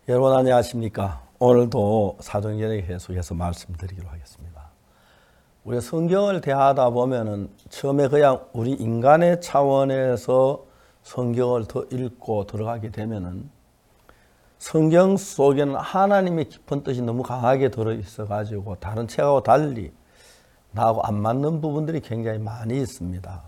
여러분 안녕하십니까? 오늘도 사도행전에 계속해서 말씀드리기로 하겠습니다. 우리가 성경을 대하다 보면은 처음에 그냥 우리 인간의 차원에서 성경을 더 읽고 들어가게 되면은 성경 속에는 하나님의 깊은 뜻이 너무 강하게 들어있어 가지고 다른 책하고 달리 나하고 안 맞는 부분들이 굉장히 많이 있습니다.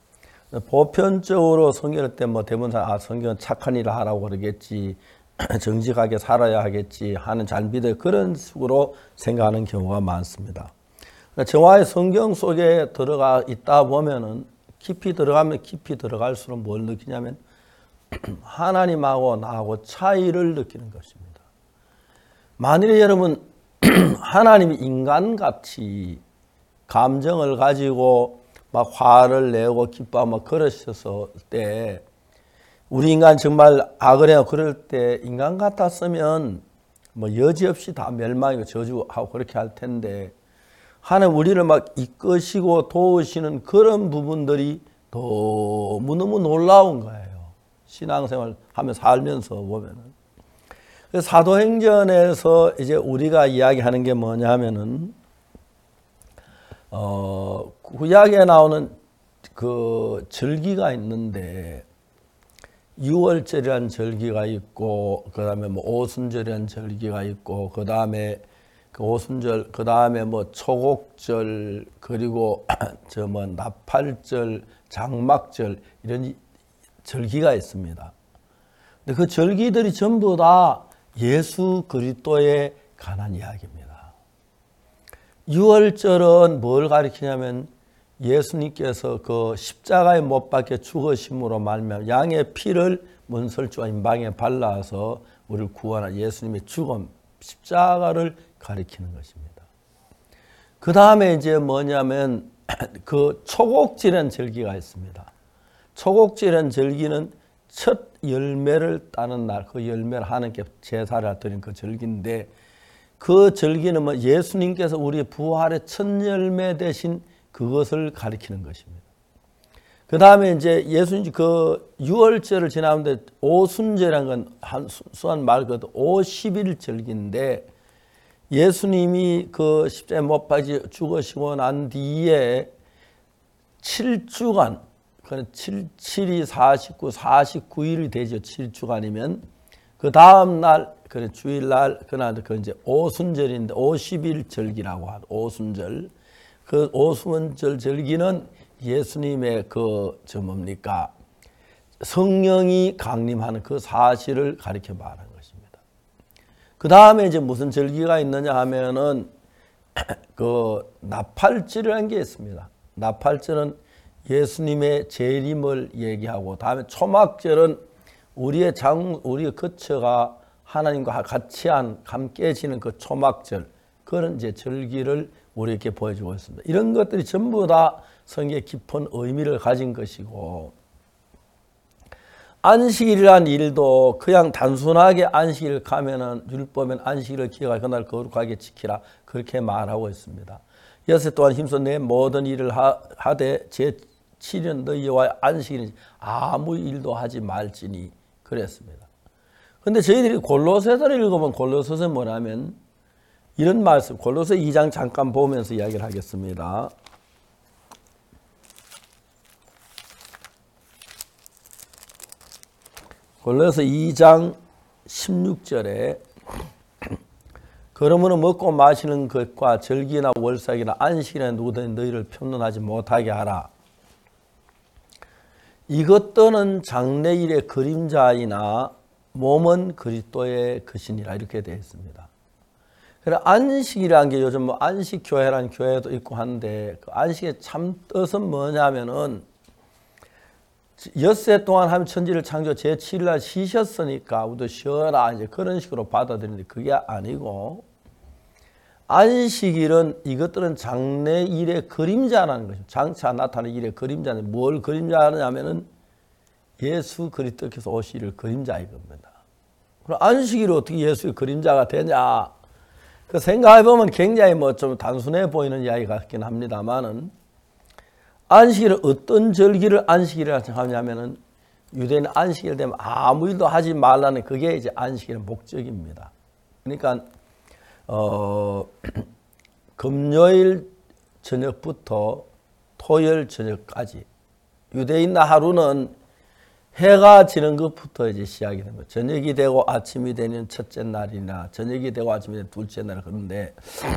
보편적으로 성경을 때 대부분 성경은 착한 일을 하라고 그러겠지, 정직하게 살아야 하겠지 하는 잘 믿어요. 그런 식으로 생각하는 경우가 많습니다. 정화의 성경 속에 들어가 있다 보면은 깊이 들어가면 깊이 들어갈수록 뭘 느끼냐면 하나님하고 나하고 차이를 느끼는 것입니다. 만일에 여러분 하나님이 인간같이 감정을 가지고 막 화를 내고 기뻐하고 그러셨을 때 우리 인간 정말 악을 해요. 그럴 때 인간 같았으면 여지없이 다 멸망이고 저주하고 그렇게 할 텐데 하나님 우리를 막 이끄시고 도우시는 그런 부분들이 너무너무 놀라운 거예요. 신앙생활 하면서 살면서 보면은. 그래서 사도행전에서 이제 우리가 이야기하는 게 뭐냐 하면은 구약에 나오는 그 절기가 있는데 유월절이라는 절기가 있고, 그 다음에 오순절이라는 절기가 있고, 그 다음에 그 오순절, 그 다음에 초곡절, 그리고 나팔절, 장막절, 이런 절기가 있습니다. 근데 그 절기들이 전부 다 예수 그리스도에 관한 이야기입니다. 유월절은 뭘 가리키냐면 예수님께서 그 십자가에 못 박혀 죽으심으로 말미암아 양의 피를 문설주와 임방에 발라서 우리를 구원한 예수님의 죽음, 십자가를 가리키는 것입니다. 그 다음에 이제 뭐냐면 그 초곡절이라는 절기가 있습니다. 초곡절이라는 절기는 첫 열매를 따는 날, 그 열매를 하나님께 제사를 드린 그 절기인데 그 절기는 예수님께서 우리의 부활의 첫 열매 대신 그것을 가리키는 것입니다. 그 다음에 이제 예수님 그 유월절을 지나는데 오순절이라는 건 한수한 말 그것도 50일 절기인데 예수님이 그 십자가에 못 박혀 죽으시고 난 뒤에 7주간, 그건 7이 49, 49일이 되죠. 7주간이면 그 다음 날, 그 주일날, 그날 그 이제 오순절인데 50일 절기라고 하죠. 오순절. 그 오순절 절기는 예수님의 성령이 강림하는 그 사실을 가리켜 말하는 것입니다. 그 다음에 이제 무슨 절기가 있느냐 하면은 그 나팔절이라는 게 있습니다. 나팔절은 예수님의 재림을 얘기하고, 다음에 초막절은 우리의 거처가 하나님과 같이 함께 지는 그 초막절, 그런 이제 절기를 우리에게 보여주고 있습니다. 이런 것들이 전부 다 성경의 깊은 의미를 가진 것이고, 안식일이라는 일도 그냥 단순하게 안식일을 가면은 율법엔 안식일을 기억하여 그날 거룩하게 지키라 그렇게 말하고 있습니다. 여섯 동안 힘써 내 모든 일을 하되 제 7년 너희와 안식일은 아무 일도 하지 말지니 그랬습니다. 그런데 저희들이 골로새서를 읽으면 골로새서 뭐냐면 이런 말씀, 골로새 2장 잠깐 보면서 이야기를 하겠습니다. 골로새 2장 16절에 그러므로 먹고 마시는 것과 절기나 월삭이나 안식이나 누구든 너희를 편론하지 못하게 하라. 이것들은 장래일의 그림자이나 몸은 그리스도의 것이니라 이렇게 되어 있습니다. 그래 안식이라는 게 요즘 안식교회라는 교회도 있고 한데 그 안식의 참 뜻은 뭐냐면은 엿새 동안 하면 천지를 창조 제7일날 쉬셨으니까 우리도 쉬어라 이제 그런 식으로 받아들이는데 그게 아니고 안식일은 이것들은 장래일의 그림자라는 것입니다. 장차 나타나는 일의 그림자는 뭘 그림자하냐면은 예수 그리스도께서 오실 일 그림자인 겁니다. 그럼 안식일이 어떻게 예수의 그림자가 되냐? 그 생각해보면 굉장히 좀 단순해 보이는 이야기 같긴 합니다만은 안식일은 어떤 절기를 안식일이라고 하냐면은 유대인 안식일 되면 아무 일도 하지 말라는 그게 이제 안식일의 목적입니다. 그러니까 금요일 저녁부터 토요일 저녁까지 유대인 하루는 해가 지는 것부터 이제 시작이 되는 거예요. 저녁이 되고 아침이 되는 첫째 날이나 저녁이 되고 아침이 되는 둘째 날. 그런데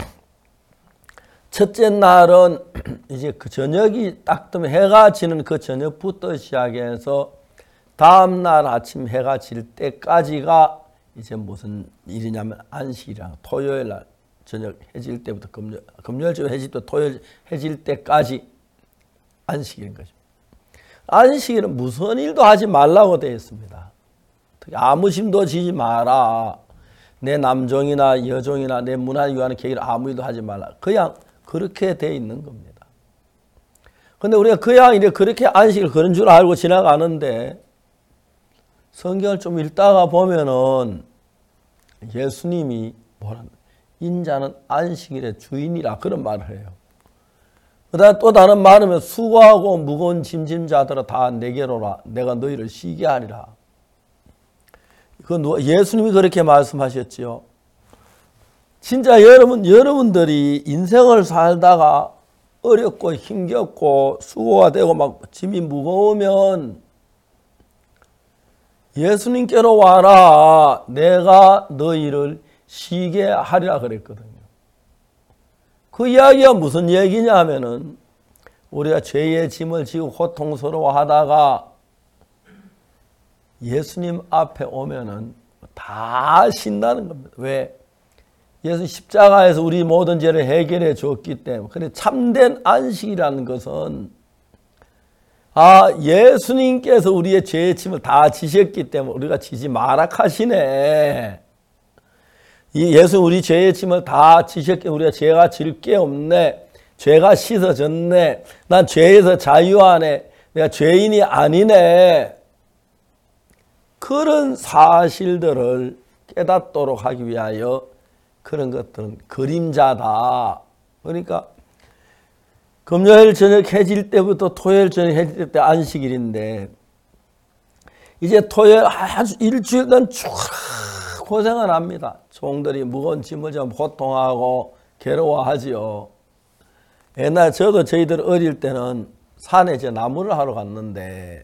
첫째 날은 이제 그 저녁이 딱 뜨면 해가 지는 그 저녁부터 시작해서 다음 날 아침 해가 질 때까지가 이제 무슨 일이냐면 안식이랑 토요일 날 저녁 해질 때부터 금요일 저녁 해질 때 토요일 해질 때까지 안식일인 것입니다. 안식일은 무슨 일도 하지 말라고 되어 있습니다. 아무 힘도 지지 마라. 내 남종이나 여종이나 내 문화를 위하는 계기를 아무 일도 하지 말라. 그냥 그렇게 되어 있는 겁니다. 그런데 우리가 그냥 이제 그렇게 안식일 그런 줄 알고 지나가는데 성경을 좀 읽다가 보면은 예수님이 뭐라 인자는 안식일의 주인이라 그런 말을 해요. 그다음 또 다른 말하면 수고하고 무거운 짐진 자들아 다 내게로라. 내가 너희를 쉬게 하리라. 예수님이 그렇게 말씀하셨지요. 진짜 여러분들이 인생을 살다가 어렵고 힘겹고 수고가 되고 막 짐이 무거우면 예수님께로 와라. 내가 너희를 쉬게 하리라 그랬거든요. 그 이야기가 무슨 얘기냐 하면은 우리가 죄의 짐을 지고 고통스러워하다가 예수님 앞에 오면은 다 신나는 겁니다. 왜? 예수 십자가에서 우리 모든 죄를 해결해 줬기 때문에. 그런데 참된 안식이라는 것은 예수님께서 우리의 죄의 짐을 다 지셨기 때문에 우리가 지지 마라 하시네. 예수 우리 죄의 짐을 다 지셨기 때문에 우리가 죄가 질 게 없네. 죄가 씻어졌네. 난 죄에서 자유하네. 내가 죄인이 아니네. 그런 사실들을 깨닫도록 하기 위하여 그런 것들은 그림자다. 그러니까 금요일 저녁 해질 때부터 토요일 저녁 해질 때 안식일인데 이제 토요일 아주 일주일간 쭉 고생을 합니다. 종들이 무거운 짐을 좀 고통하고 괴로워하지요. 옛날 저희들 어릴 때는 산에 이제 나무를 하러 갔는데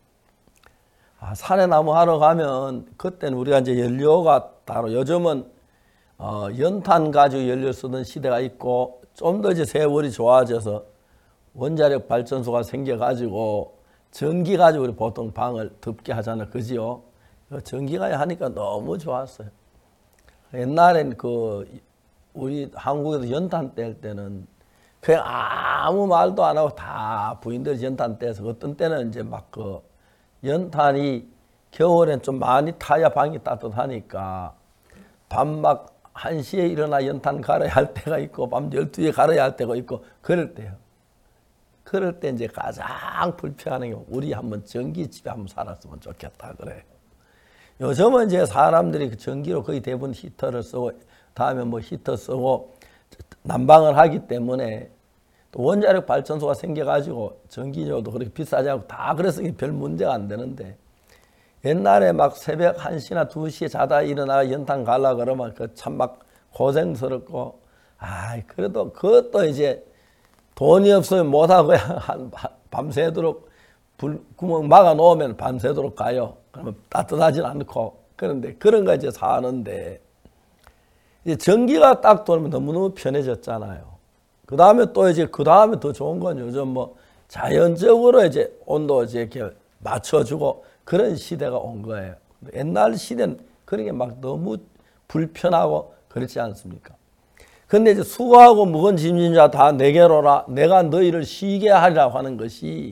산에 나무 하러 가면 그때는 우리가 이제 연료가 따로 요즘은 연탄 가지고 연료 쓰던 시대가 있고 좀 더 이제 세월이 좋아져서 원자력 발전소가 생겨가지고 전기 가지고 우리 보통 방을 덥게 하잖아요. 그지요? 전기가 하니까 너무 좋았어요. 옛날엔 우리 한국에서 연탄 뗄 때는 그냥 아무 말도 안 하고 다 부인들이 연탄 떼서 어떤 때는 이제 막 연탄이 겨울엔 좀 많이 타야 방이 따뜻하니까 밤 막 1시에 일어나 연탄 갈아야 할 때가 있고 밤 12시에 갈아야 할 때가 있고 그럴 때요. 그럴 때 이제 가장 불편한 게 우리 한번 전기집에 한번 살았으면 좋겠다 그래요. 요즘은 이제 사람들이 전기로 거의 대부분 히터를 쓰고 다음에 뭐 히터 쓰고 난방을 하기 때문에 또 원자력 발전소가 생겨가지고 전기료도 그렇게 비싸지 않고 다 그래서 별 문제가 안 되는데 옛날에 막 새벽 1시나 2시에 자다 일어나 연탄 갈라 그러면 참 막 고생스럽고 그래도 그것도 이제 돈이 없으면 못하고 밤새도록 불 구멍 막아 놓으면 밤새도록 가요. 그러면 따뜻하진 않고 그런데 그런 거 이제 사는데 이제 전기가 딱 돌면 너무너무 편해졌잖아요. 그 다음에 또 이제 그 다음에 더 좋은 건 요즘 뭐 자연적으로 이제 온도 이제 이렇게 맞춰주고 그런 시대가 온 거예요. 옛날 시대는 그런 게 막 너무 불편하고 그렇지 않습니까? 근데 이제 수고하고 무거운 짐진 자 다 내게로라. 내가 너희를 쉬게 하리라고 하는 것이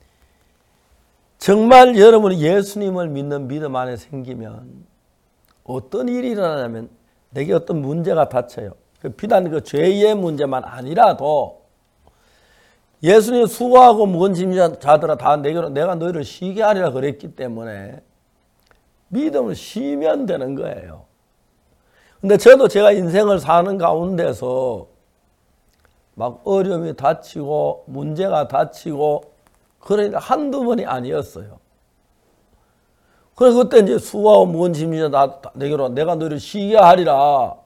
정말 여러분이 예수님을 믿는 믿음 안에 생기면 어떤 일이 일어나냐면 내게 어떤 문제가 닥쳐요. 비단 그 죄의 문제만 아니라도 예수님 수고하고 무거운 짐진 자들아 다 내게로 내가 너희를 쉬게 하리라 그랬기 때문에 믿음을 쉬면 되는 거예요. 근데 저도 제가 인생을 사는 가운데서 막 어려움이 닥치고 문제가 닥치고 그러니까 한두 번이 아니었어요. 그래서 그때 이제 수고하고 무거운 짐이자 내게로 내가 너를 쉬게 하리라.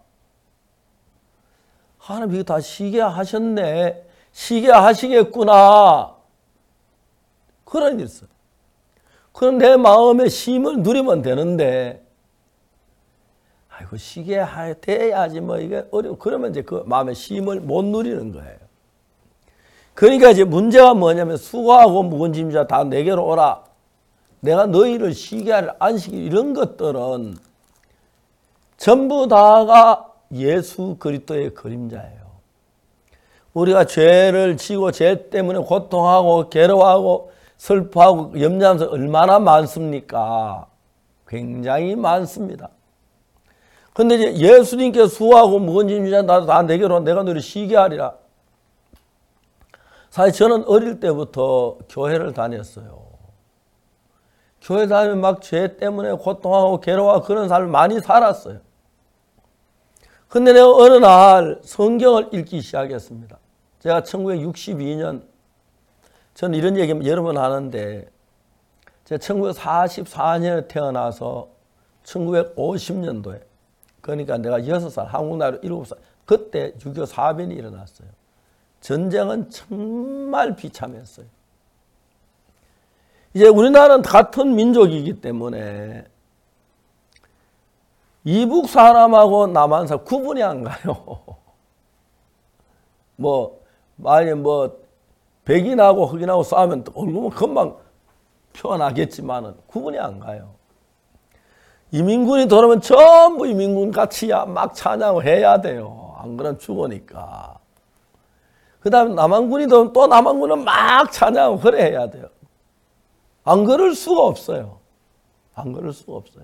하나님 이거 다 쉬게 하셨네. 쉬게 하시겠구나. 그런 일이 있어요. 그럼 내 마음의 쉼을 누리면 되는데, 아이고, 쉬게 돼야지, 뭐, 이게 그러면 이제 그 마음의 쉼을 못 누리는 거예요. 그러니까 이제 문제가 뭐냐면, 수고하고 무거운 짐자 다 내게로 오라. 내가 너희를 쉬게 할 안식일, 이런 것들은 전부 다가 예수 그리스도의 그림자예요. 우리가 죄를 지고 죄 때문에 고통하고 괴로워하고 슬퍼하고 염려하면서 얼마나 많습니까? 굉장히 많습니다. 그런데 이제 예수님께서 수고하고 무거운 짐이자 나도 다 내게로 내가 너를 쉬게 하리라. 사실 저는 어릴 때부터 교회를 다녔어요. 교회 다니면 막 죄 때문에 고통하고 괴로워하고 그런 삶을 많이 살았어요. 근데 내가 어느 날 성경을 읽기 시작했습니다. 제가 1962년, 저는 이런 얘기 여러 번 하는데, 제가 1944년에 태어나서 1950년도에, 그러니까 내가 6살, 한국 나이로 7살, 그때 6.25 사변이 일어났어요. 전쟁은 정말 비참했어요. 이제 우리나라는 같은 민족이기 때문에 이북 사람하고 남한 사람 구분이 안 가요. 만약에 백인하고 흑인하고 싸우면 얼굴은 금방 표현하겠지만은 구분이 안 가요. 이민군이 들어오면 전부 이민군 같이 막 찬양을 해야 돼요. 안 그러면 죽으니까. 그 다음에 남한군이 들어오면 또 남한군은 막 찬양을 그래 해야 돼요. 안 그럴 수가 없어요. 안 그럴 수가 없어요.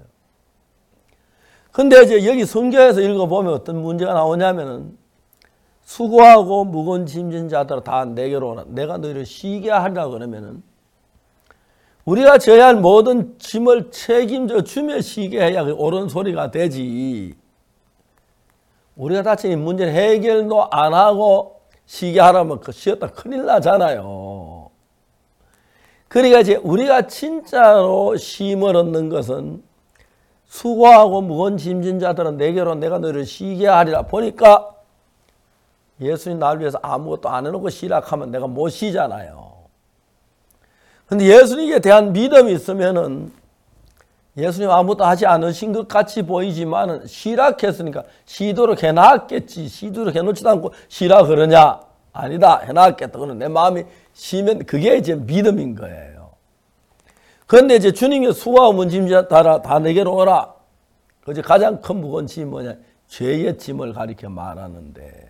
근데 이제 여기 성경에서 읽어보면 어떤 문제가 나오냐면은, 수고하고 무거운 짐진 자들아 다 내게로 오라. 내가 너희를 쉬게 하리라 그러면은, 우리가 져야 할 모든 짐을 책임져 주며 쉬게 해야 옳은 소리가 되지. 우리가 다친 이 문제를 해결도 안 하고 쉬게 하라면 그 쉬었다 큰일 나잖아요. 그러니까 이제 우리가 진짜로 쉼을 얻는 것은, 수고하고 무거운 짐진 자들은 내게로 내가 너희를 쉬게 하리라. 보니까 예수님 나를 위해서 아무것도 안 해놓고 쉬라 하면 내가 못 쉬잖아요. 근데 예수님에 대한 믿음이 있으면은, 예수님 아무것도 하지 않으신 것 같이 보이지만은 쉬라 했으니까 쉬도록 해놨겠지. 쉬도록 해놓지도 않고 쉬라 그러냐? 아니다. 해놨겠다. 그러면 내 마음이 쉬면 그게 이제 믿음인 거예요. 그런데 이제 주님이 수고하고 무거운 짐 다 내게로 오라. 그제 가장 큰 무거운 짐이 뭐냐? 죄의 짐을 가리켜 말하는데,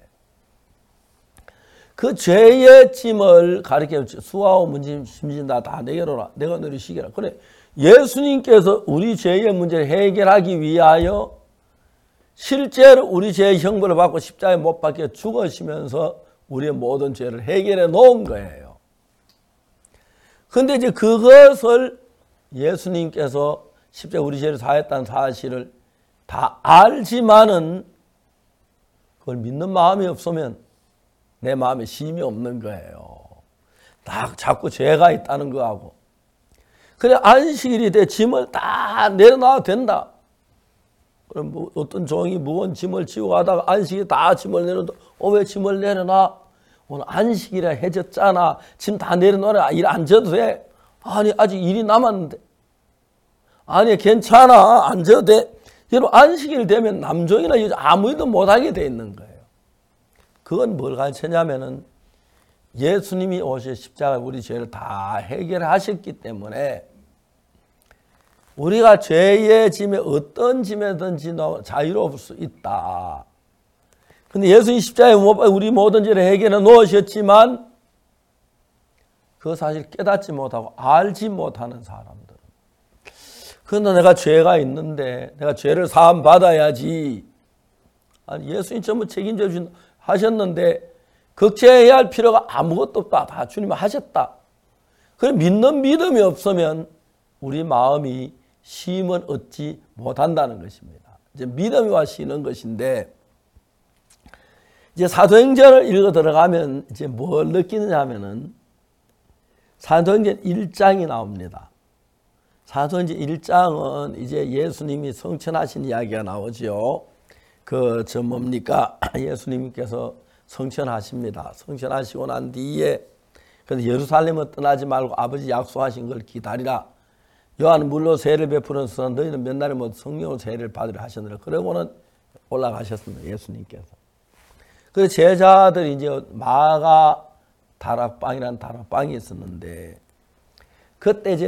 그 죄의 짐을 가리켜 수고하고 무거운 짐 다 내게로 오라. 내가 너를 쉬게 하라. 그래, 예수님께서 우리 죄의 문제를 해결하기 위하여 실제로 우리 죄의 형벌을 받고 십자가에 못 박혀 죽으시면서 우리의 모든 죄를 해결해 놓은 거예요. 그런데 이제 그것을 예수님께서 십자가에 우리 죄를 사했다는 사실을 다 알지만은 그걸 믿는 마음이 없으면 내 마음에 쉼이 없는 거예요. 다 자꾸 죄가 있다는 거하고. 그래, 안식일이 돼 짐을 다 내려놔도 된다. 그럼 뭐 어떤 종이 무거운 짐을 지고 가다가 안식일에 다 짐을 내려놔도 왜 짐을 내려놔? 오늘 안식일이라 해졌잖아. 짐 다 내려놓으라. 일 안 져도 돼. 아니, 아직 일이 남았는데. 아니, 괜찮아. 안 져도 돼. 여러분, 안식일 되면 남종이나 여자 아무 일도 못하게 돼 있는 거예요. 그건 뭘 가르치냐면은, 예수님이 오셔 십자가에 우리 죄를 다 해결하셨기 때문에 우리가 죄의 짐에 어떤 짐에든지 자유로울 수 있다. 근데 예수님 십자가에 우리 모든 죄를 해결해 놓으셨지만 그 사실 깨닫지 못하고 알지 못하는 사람들. 그런데 내가 죄가 있는데 내가 죄를 사함 받아야지. 아니, 예수님 전부 책임져 하셨는데 걱정해야 할 필요가 아무것도 없다. 다 주님이 하셨다. 그래, 믿는 믿음이 없으면 우리 마음이 쉼을 얻지 못한다는 것입니다. 이제 믿음이 쉬는 것인데, 이제 사도행전을 읽어 들어가면 이제 뭘 느끼느냐 하면은 사도행전 1장이 나옵니다. 사도행전 1장은 이제 예수님이 성천하신 이야기가 나오죠. 뭡니까? 예수님께서 성천하십니다. 성천하시고 난 뒤에 그래서 예루살렘을 떠나지 말고 아버지 약속하신 걸 기다리라. 요한은 물로 세례를 베푸면서 너희는 몇 날에 못 성령으로 세례를 받으려 하셨느라. 그러고는 올라가셨습니다. 예수님께서. 그래서 제자들이 이제 마가 다락방이라는 다락방이 있었는데 그때 이제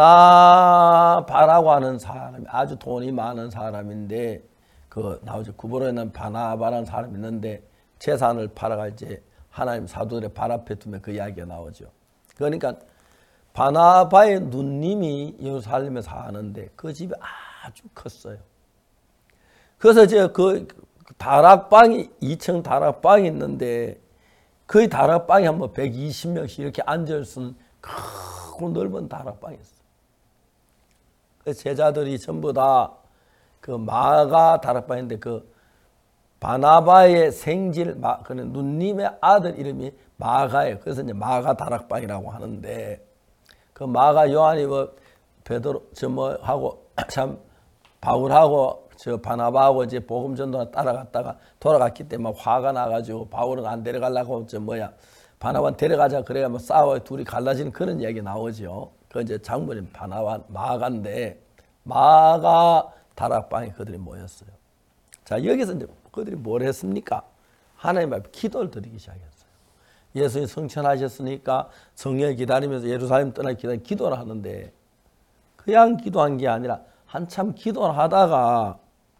바나바라고 하는 사람이 아주 돈이 많은 사람인데 나오죠. 구보로에 있는 바나바라는 사람이 있는데 재산을 팔아가 이제 하나님 사도들의 발 앞에 두면 그 이야기가 나오죠. 그러니까 바나바의 누님이 예루살렘에 사는데 그 집이 아주 컸어요. 그래서 이제 그 다락방이 2층 다락방이 있는데 그 다락방에 한번 120명씩 이렇게 앉을 수 있는 크고 넓은 다락방이 있어요. 그 제자들이 전부 다 그 마가 다락방인데 그 바나바의 생질 그는 누님의 아들 이름이 마가예요. 그래서 이제 마가 다락방이라고 하는데 그 마가 요한이 베드로 하고 참 바울하고 바나바하고 이제 복음 전도나 따라갔다가 돌아갔기 때문에 화가 나가지고 바울은 안 데려가려고 바나바는 데려가자 그래야 싸워 둘이 갈라지는 그런 얘기 나오죠. 그 이제 장모님 바나바 마가인데 마가 다락방에 그들이 모였어요. 자 여기서 이제 그들이 뭘 했습니까? 하나님 앞에 기도를 드리기 시작했어요. 예수님 성천하셨으니까 성령을 기다리면서 예루살렘 떠나 기도를 하는데 그냥 기도한 게 아니라 한참 기도를 하다가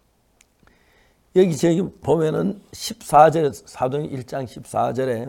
저기 보면은 14절에 사도행전 1장 14절에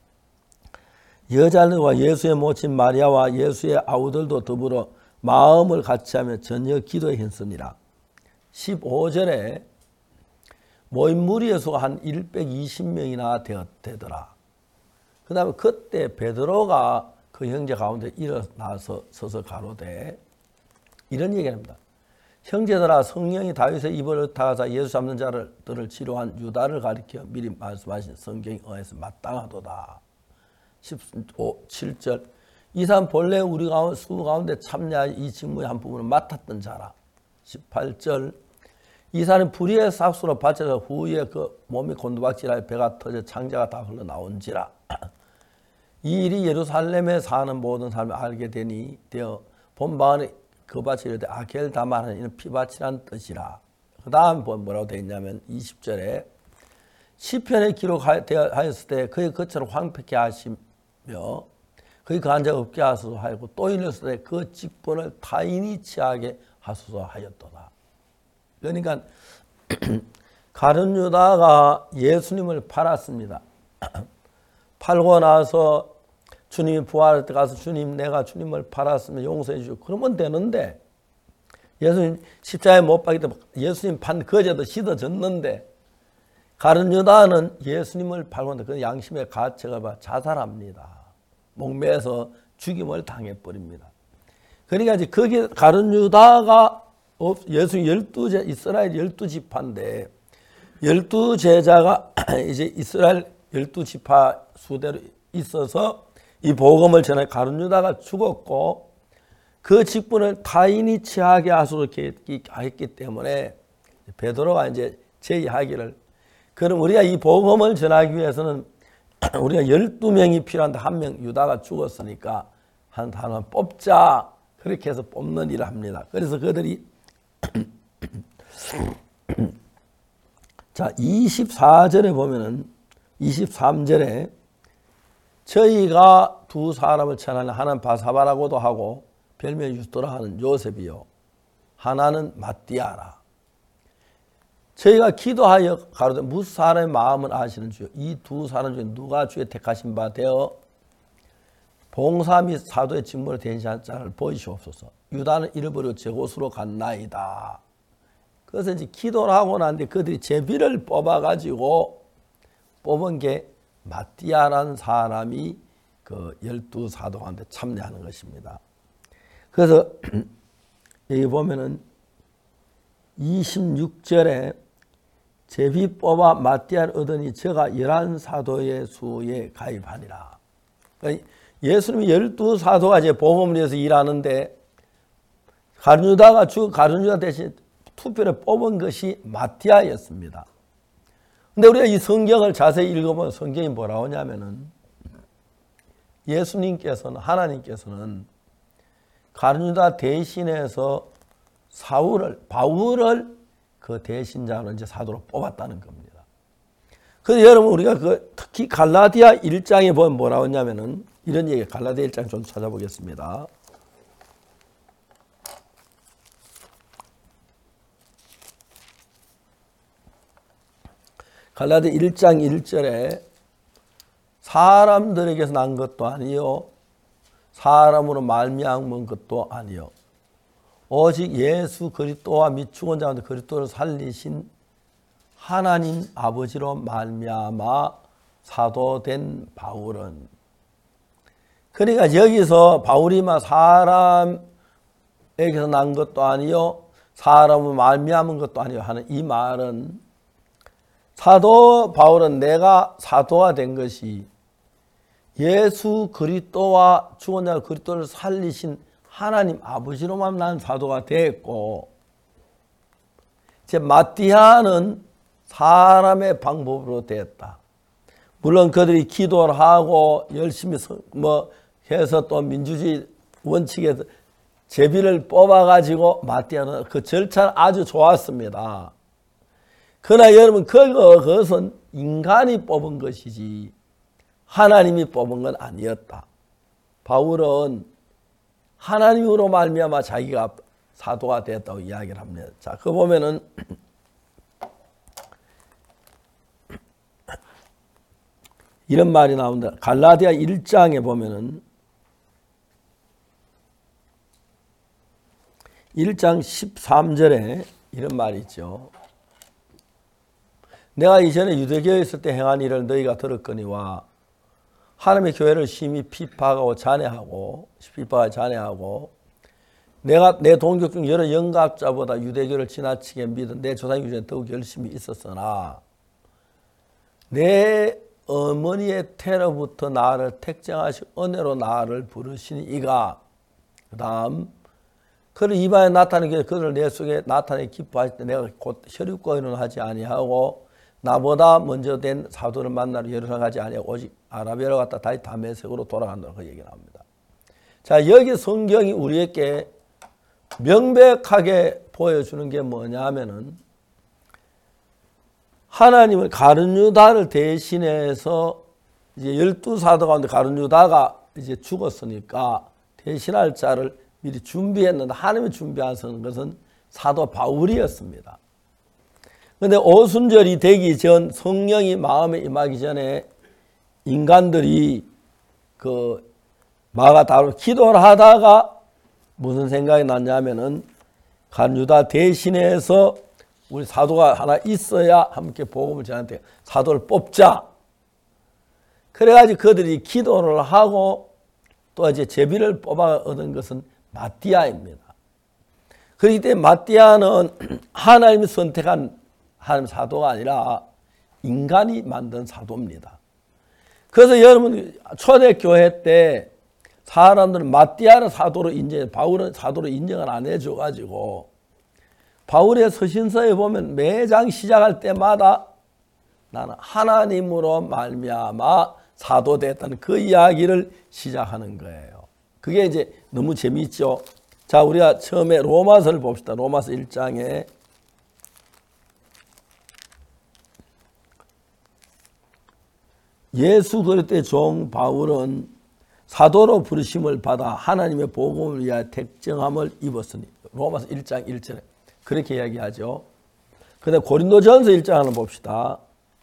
여자들과 예수의 모친 마리아와 예수의 아우들도 더불어 마음을 같이하며 전혀 기도에 힘쓰니라. 15절에 모인 무리의 수가 한 120명이나 되더라. 그 다음에 그때 베드로가 그 형제 가운데 일어나서 서서 가로되 이런 얘기를 합니다. 형제들아 성령이 다윗의 입을 타가사 예수 잡는 자들을 치료한 유다를 가리켜 미리 말씀하신 성경에 의해서 마땅하도다. 17절 이 사람 본래 우리 수 가운데 참여하여 이 직무의 한 부분을 맡았던 자라. 18절 이 사람이 불의의 삭수로 받쳐서 후에 그 몸이 곤두박질하여 배가 터져 창자가 다 흘러나온지라. 이 일이 예루살렘에 사는 모든 사람이 알게 되어 본방언에 그 밭이 이르되 아겔다마는 이는 피밭이란 뜻이라. 그 다음 뭐라고 되어 있냐면 20절에 시편에 기록하였을 때 그의 거처를 황폐케 하시며 그의 간자가 없게 하소서 하였고 또 이르셨을 때 그 직분을 타인이 취하게 하소서 하였도다. 그러니까 가룟 유다가 예수님을 팔았습니다. 팔고 나서 주님이 부활할 때 가서 주님 내가 주님을 팔았으면 용서해 주시고 그러면 되는데 예수님 십자가에 못 박기 때문에 예수님 판 거제도 씻어졌는데 가룟 유다는 예수님을 팔고 그 양심의 가책을 자살합니다. 목매서 죽임을 당해버립니다. 그러니까 이제 거기 가룟 유다가 예수 12제 이스라엘 12지파인데 12제자가 이제 이스라엘 12지파 수대로 있어서 이 복음을 전해 가룟 유다가 죽었고 그 직분을 타인이 취하게 하소서 했기 때문에 베드로가 이제 제의하기를 그럼 우리가 이 복음을 전하기 위해서는 우리가 12명이 필요한데 한 명 유다가 죽었으니까 한 사람 뽑자 그렇게 해서 뽑는 일을 합니다. 그래서 그들이 자 24절에 보면은 23절에 저희가 두 사람을 전하는 하나는 바사바라고도 하고 별명 유스도라 하는 요셉이요 하나는 마띠아라. 저희가 기도하여 가로되 무슨 사람의 마음을 아시는 주요 이 두 사람 중에 누가 주의 택하신 바 되어 봉사 및 사도의 직무를 대신한 자를 보이시옵소서. 유다는 잃어버리고 제 곳으로 갔나이다. 그래서 이제 기도를 하고 났는데 그들이 제비를 뽑아가지고 뽑은 게 마띠아라는 사람이 그 12사도 가운데 참여하는 것입니다. 그래서 여기 보면은 26절에 제비 뽑아 마띠아를 얻으니 저가 11사도의 수에 가입하니라. 그러니까 예수님이 12사도가 이제 복음을 위해서 일하는데 가룟유다 대신 투표를 뽑은 것이 마띠아였습니다. 근데 우리가 이 성경을 자세히 읽어보면 성경이 뭐라고 하냐면은 하나님께서는 가룟유다 대신해서 바울을 그 대신자로 이제 사도로 뽑았다는 겁니다. 그래서 여러분 우리가 특히 갈라디아 1장에 보면 뭐라고 하냐면은 이런 얘기, 갈라디아 1장 좀 찾아보겠습니다. 갈라디아 1장 1절에 사람들에게서 난 것도 아니요 사람으로 말미암은 것도 아니요 오직 예수 그리스도와 및 죽은 자가운데 그리스도를 살리신 하나님 아버지로 말미암아 사도된 바울은, 그러니까 여기서 바울이 사람에게서 난 것도 아니요 사람으로 말미암은 것도 아니요 하는 이 말은, 사도 바울은 내가 사도가 된 것이 예수 그리스도와 죽은 자 그리스도를 살리신 하나님 아버지로만 난 사도가 됐고, 이제 마띠아는 사람의 방법으로 됐다. 물론 그들이 기도를 하고 열심히 해서 또 민주주의 원칙에서 제비를 뽑아가지고 마띠아는 그 절차는 아주 좋았습니다. 그러나 여러분 그것은 인간이 뽑은 것이지 하나님이 뽑은 건 아니었다. 바울은 하나님으로 말미암아 자기가 사도가 됐다고 이야기를 합니다. 자, 그거 보면은 이런 말이 나온다. 갈라디아 1장에 보면은 1장 13절에 이런 말이 있죠. 내가 이전에 유대교에 있을 때 행한 일을 너희가 들었거니와 하나님의 교회를 심히 비판하고 잔해하고 내가 내 동족 중 여러 영갑자보다 유대교를 지나치게 믿은 내 조상 중에 더욱 열심히 있었으나 내 어머니의 태로부터 나를 택정하시 은혜로 나를 부르시니 이가, 그 다음 그를 이방에 나타내게 그를 내 속에 나타내 기뻐하실 때 내가 곧 혈육과 의논하지 아니하고 나보다 먼저 된 사도를 만나러 예루살렘 가지 아니하고 오직 아라비아로 갔다 다시 다메섹으로 돌아간다고 그 얘기 나옵니다. 자, 여기 성경이 우리에게 명백하게 보여주는 게 뭐냐 하면은 하나님은 가룟유다를 대신해서 이제 12사도 가운데 가룟유다가 이제 죽었으니까 대신할 자를 미리 준비했는데 하나님이 준비하신 것은 사도 바울이었습니다. 그런데 오순절이 되기 전, 성령이 마음에 임하기 전에 인간들이 마가다로 기도를 하다가 무슨 생각이 났냐면은 가룟유다 대신해서 우리 사도가 하나 있어야 함께 복음을 전하는데 사도를 뽑자. 그래가지고 그들이 기도를 하고 또 이제 제비를 뽑아 얻은 것은 마띠아입니다. 그렇기 때문에 마띠아는 하나님이 선택한 하나님 사도가 아니라 인간이 만든 사도입니다. 그래서 여러분 초대교회 때 사람들은 마띠아를 사도로 인정해, 바울은 사도로 인정을 안 해줘가지고 바울의 서신서에 보면 매장 시작할 때마다 나는 하나님으로 말미암아 사도됐다는 그 이야기를 시작하는 거예요. 그게 이제 너무 재미있죠. 자, 우리가 처음에 로마서를 봅시다. 로마서 1장에 예수 그리스도의 종 바울은 사도로 부르심을 받아 하나님의 복음을 위하여 택정함을 입었으니, 로마서 1장 1절에 그렇게 이야기하죠. 그다음 고린도전서 1장 한번 봅시다.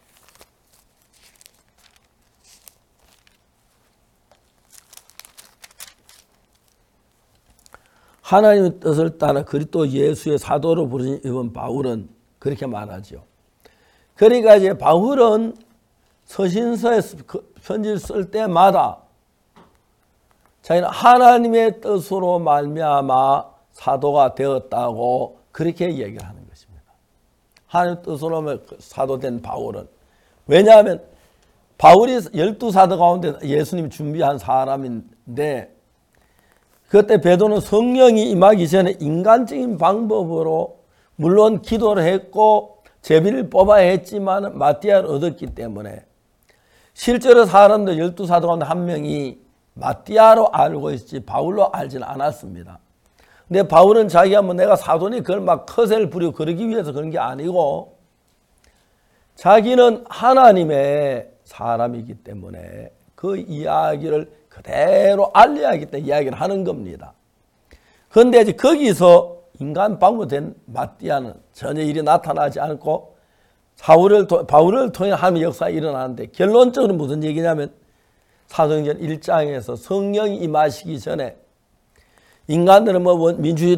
하나님의 뜻을 따라 그리스도 예수의 사도로 부르신 이번 바울은 그렇게 말하죠. 그러니까 이제 바울은 서신서에 편지를 쓸 때마다 자기는 하나님의 뜻으로 말미암아 사도가 되었다고 그렇게 얘기를 하는 것입니다. 하나님의 뜻으로 사도된 바울은, 왜냐하면 바울이 12사도 가운데 예수님이 준비한 사람인데 그때 베드로는 성령이 임하기 전에 인간적인 방법으로 물론 기도를 했고 제비를 뽑아야 했지만 마띠아를 얻었기 때문에 실제로 사람들 12사도 가운데 한 명이 마띠아로 알고 있지 바울로 알지는 않았습니다. 근데 바울은 자기가 뭐 내가 사도니 그걸 막 커세를 부리고 그러기 위해서 그런 게 아니고 자기는 하나님의 사람이기 때문에 그 이야기를 그대로 알려야 하기 때문에 이야기를 하는 겁니다. 그런데 이제 거기서 인간 방으로 된 마띠아는 전혀 일이 나타나지 않고 바울을 통해 하나님의 역사가 일어나는데 결론적으로 무슨 얘기냐면 사도행전 1장에서 성령이 임하시기 전에 인간들은 뭐 민주주의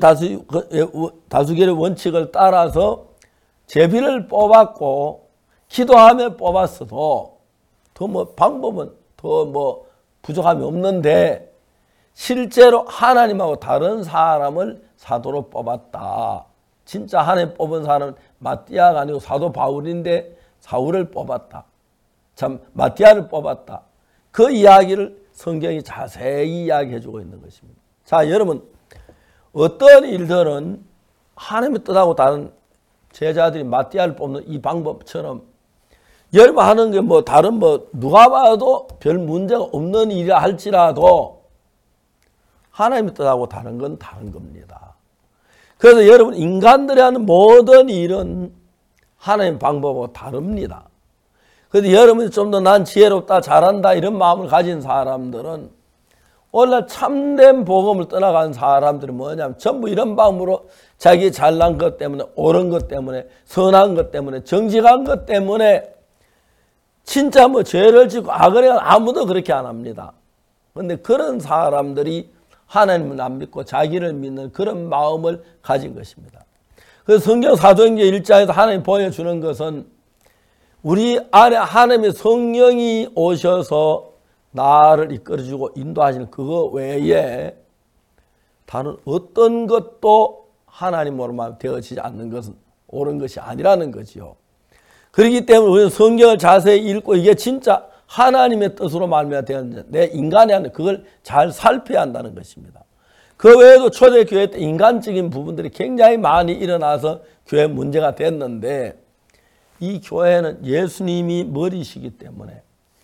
다수결의 원칙을 따라서 제비를 뽑았고 기도하며 뽑았어도 더 뭐 방법은 더 뭐 부족함이 없는데 실제로 하나님하고 다른 사람을 사도로 뽑았다. 진짜 하나님 뽑은 사람은 마띠아가 아니고 사도 바울인데 사울을 뽑았다. 참 마띠아를 뽑았다. 그 이야기를 성경이 자세히 이야기해 주고 있는 것입니다. 자, 여러분 어떤 일들은 하나님의 뜻하고 다른 제자들이 마띠아를 뽑는 이 방법처럼 여러분 하는 게 뭐 다른 뭐 누가 봐도 별 문제가 없는 일이라 할지라도 하나님의 뜻하고 다른 건 다른 겁니다. 그래서 여러분 인간들이 하는 모든 일은 하나님의 방법하고 다릅니다. 그래서 여러분이 좀 더 난 지혜롭다 잘한다 이런 마음을 가진 사람들은 오늘날 참된 복음을 떠나간 사람들이 뭐냐면 전부 이런 방법으로 자기 잘난 것 때문에 옳은 것 때문에 선한 것 때문에 정직한 것 때문에 진짜 뭐 죄를 짓고 악을 해야 아무도 그렇게 안 합니다. 그런데 그런 사람들이 하나님을 안 믿고 자기를 믿는 그런 마음을 가진 것입니다. 그래서 성경 사도행전 1장에서 하나님이 보여주는 것은 우리 안에 하나님의 성령이 오셔서 나를 이끌어주고 인도하시는 그거 외에 다른 어떤 것도 하나님으로만 되어지지 않는 것은 옳은 것이 아니라는 거지요. 그렇기 때문에 우리는 성경을 자세히 읽고 이게 진짜 하나님의 뜻으로 말미암아 되었는지 내 인간이 하는 그걸 잘 살펴야 한다는 것입니다. 그 외에도 초대교회 때 인간적인 부분들이 굉장히 많이 일어나서 교회 문제가 됐는데 이 교회는 예수님이 머리시기 때문에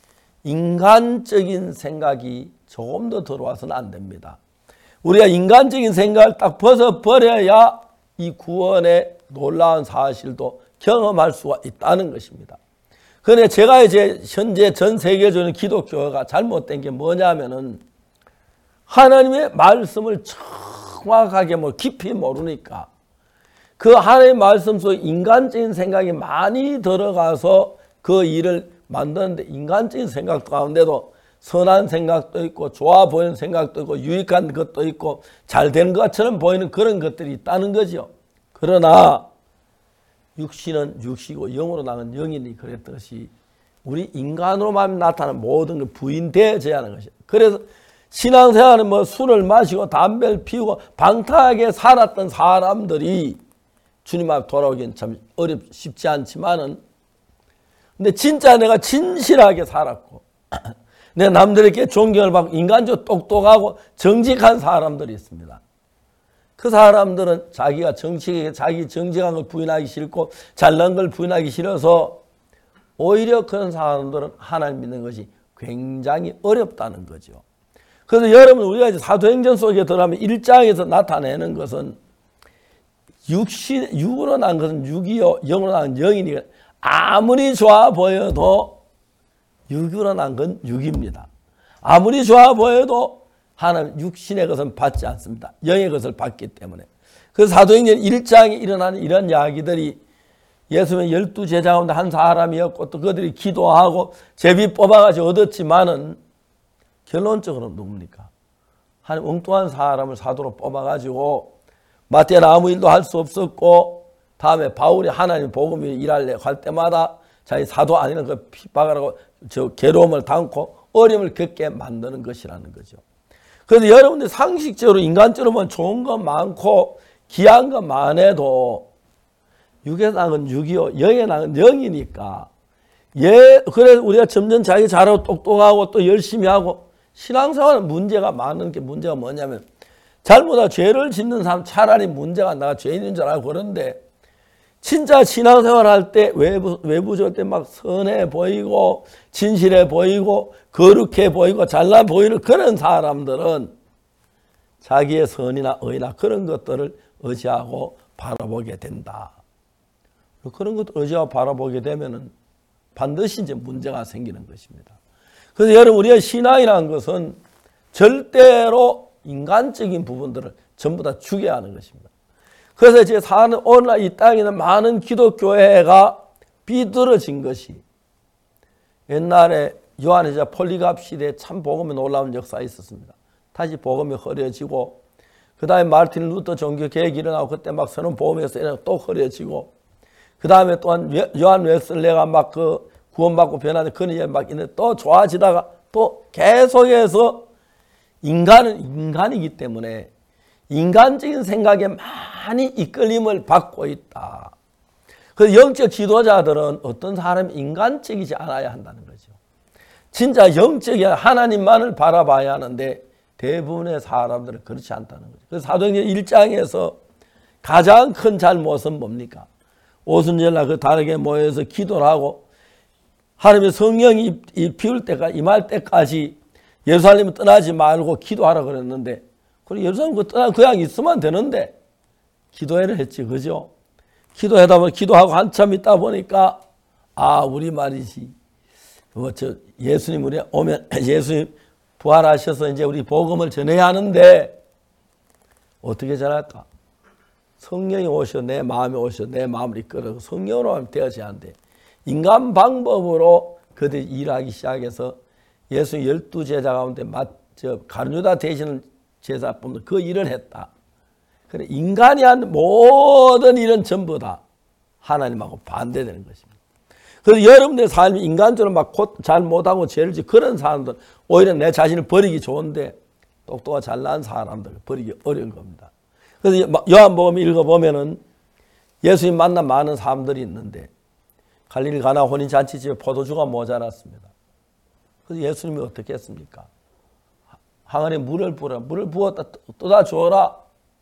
인간적인 생각이 조금 더 들어와서는 안 됩니다. 우리가 인간적인 생각을 딱 벗어버려야 이 구원의 놀라운 사실도 경험할 수가 있다는 것입니다. 그런데 제가 이제 현재 전 세계적인 기독교가 잘못된 게 뭐냐면은 하나님의 말씀을 정확하게 뭐 깊이 모르니까 그 하나님의 말씀 속에 인간적인 생각이 많이 들어가서 그 일을 만드는데 인간적인 생각 가운데도 선한 생각도 있고 좋아 보이는 생각도 있고 유익한 것도 있고 잘 되는 것처럼 보이는 그런 것들이 있다는 거죠. 그러나 육신은 육시고 영으로 나는 영이니 그랬듯이 우리 인간으로만 나타나는 모든 걸 부인되어져야 하는 것이에요. 그래서 신앙생활은 뭐 술을 마시고 담배를 피우고 방탕하게 살았던 사람들이 주님 앞에 돌아오기는 참 쉽지 않지만은 근데 진짜 내가 진실하게 살았고 내 남들에게 존경을 받고 인간적으로 똑똑하고 정직한 사람들이 있습니다. 그 사람들은 자기가 자기 정직한 걸 부인하기 싫고 잘난 걸 부인하기 싫어서 오히려 그런 사람들은 하나님 믿는 것이 굉장히 어렵다는 거죠. 그래서 여러분 우리가 이제 사도행전 속에 들어가면 1장에서 나타내는 것은 육으로 난 것은 육이요 영으로 난 영이니까 아무리 좋아 보여도 육으로 난 건 육입니다. 아무리 좋아 보여도 하나님 육신의 것은 받지 않습니다. 영의 것을 받기 때문에. 그래서 사도행전 1장에 일어나는 이런 이야기들이 예수님의 12제자 가운데 한 사람이었고 또 그들이 기도하고 제비 뽑아가지고 얻었지만은 결론적으로는 누굽니까? 하나님 엉뚱한 사람을 사도로 뽑아가지고 마태는 아무 일도 할 수 없었고 다음에 바울이 하나님 복음을 일하려 할 때마다 자기 사도 아니는 그 핍박을 하고 저 괴로움을 당고 어려움을 겪게 만드는 것이라는 거죠. 그래서 여러분들 상식적으로 인간적으로 보면 좋은 것 많고 귀한 것 많아도 육에 나은 육이요 영에 나은 영이니까 그래서 우리가 점점 자기 잘하고 똑똑하고 또 열심히 하고 신앙생활은 문제가 많은 게 문제가 뭐냐면 잘못하고 죄를 짓는 사람 차라리 문제가 내가 죄인인 줄 알고 그런데 진짜 신앙생활 할 때 외부적일 때 막 선해 보이고 진실해 보이고 거룩해 보이고 잘나 보이는 그런 사람들은 자기의 선이나 의나 그런 것들을 의지하고 바라보게 된다. 그런 것들 의지하고 바라보게 되면은 반드시 이제 문제가 생기는 것입니다. 그래서 여러분 우리의 신앙이라는 것은 절대로 인간적인 부분들을 전부 다 죽여야 하는 것입니다. 그래서 이제 사는 오늘날 이 땅에 있는 많은 기독교회가 비뚤어진 것이 옛날에 요한의 폴리갑 시대에 참 복음이 놀라운 역사가 있었습니다. 다시 복음이 흐려지고 그 다음에 마르틴 루터 종교 개혁이 일어나고 그때 막 선언 복음에서 또 흐려지고 그 다음에 또한 요한 웨슬레가 막 그 구원받고 변하는 그런 일이 막 있는데 또 좋아지다가 또 계속해서 인간은 인간이기 때문에 인간적인 생각에 많이 이끌림을 받고 있다. 그래서 영적 지도자들은 어떤 사람이 인간적이지 않아야 한다는 거죠. 진짜 영적인 하나님만을 바라봐야 하는데 대부분의 사람들은 그렇지 않다는 거죠. 그래서 사도행전 1장에서 가장 큰 잘못은 뭡니까? 오순절날 그 다르게 모여서 기도를 하고 하나님의 성령이 비울 때까지 임할 때까지 예루살렘을 떠나지 말고 기도하라 그랬는데 그리고 예루살렘 그냥 있으면 되는데 기도회를 했지 그죠? 기도하다 보니 기도하고 한참 있다 보니까 우리 말이지 예수님 우리 오면 예수님 부활하셔서 이제 우리 복음을 전해야 하는데 어떻게 전할까? 성령이 오셔 내 마음에 오셔 내 마음을 이끌어 성령으로 하면 되어져야 한대. 인간 방법으로 그들이 일하기 시작해서 예수 12제자 가운데 가룟유다 되시는 제자분들 그 일을 했다. 그래 인간이 한 모든 일은 전부 다 하나님하고 반대되는 것입니다. 그래서 여러분들의 삶이 인간적으로 막 잘 못하고 죄를 짓 그런 사람들 오히려 내 자신을 버리기 좋은데 똑똑하고 잘난 사람들 버리기 어려운 겁니다. 그래서 요한복음 읽어보면은 예수님 만난 많은 사람들이 있는데 갈릴리 가나 혼인잔치집에 포도주가 모자랐습니다. 그래서 예수님이 어떻게 했습니까? 항아리에 물을 부어라. 물을 부었다 떠다 줘라.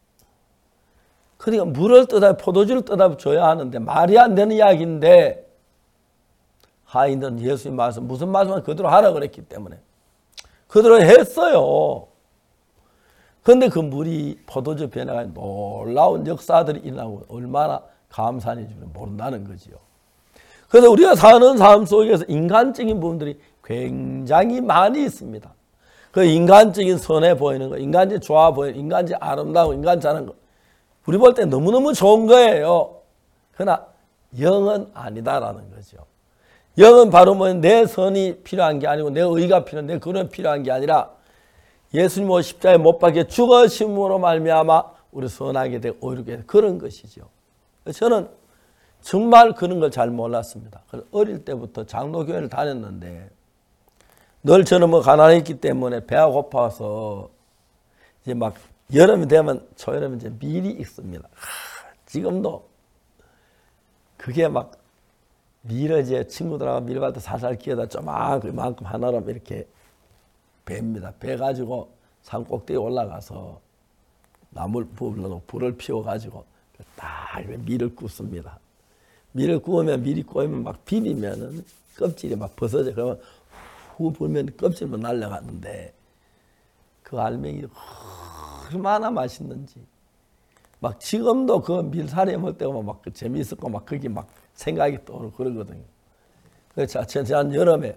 그러니까 물을 떠다 포도주를 떠다 줘야 하는데 말이 안 되는 이야기인데 하인들은 예수님 말씀 무슨 말씀을 그대로 하라 그랬기 때문에 그대로 했어요. 그런데 그 물이 포도주 변화가 놀라운 역사들이 일어나고 얼마나 감사한지 모른다는 거지요. 그래서 우리가 사는 삶 속에서 인간적인 부분들이 굉장히 많이 있습니다. 그 인간적인 선해 보이는 거, 인간적인 좋아 보이는 거, 인간적인 아름다운 거, 인간 잘하는 거 우리 볼 때 너무너무 좋은 거예요. 그러나 영은 아니다라는 거죠. 영은 바로 내 선이 필요한 게 아니고 내 의가 필요한 내 그런 필요한 게 아니라 예수님 십자가에 못 박혀 죽으심으로 말미암아 우리 선하게 되고 오르게 되고 그런 것이죠. 저는 정말 그런 걸 잘 몰랐습니다. 어릴 때부터 장로교회를 다녔는데 늘 저는 가난했기 때문에 배가 고파서 이제 막 여름이 되면 초여름에 이제 밀이 익습니다. 지금도 그게 막 밀을 이제 친구들하고 밀밭에 살살 끼어다 조만큼 하나로 이렇게 뵭니다. 베가지고 산 꼭대기 올라가서 나물 불을 피워가지고 딱 밀을 굽습니다. 밀을 구우면 밀이 꼬이면 막 비비면은 껍질이 막 벗어져. 그러면 후 불면 껍질만 날려갔는데 그 알맹이 얼마나 맛있는지. 막 지금도 그 밀살이 먹을 때가 막 재미있었고 막 그게 막 생각이 떠오르고 그러거든요. 그래서 지난 여름에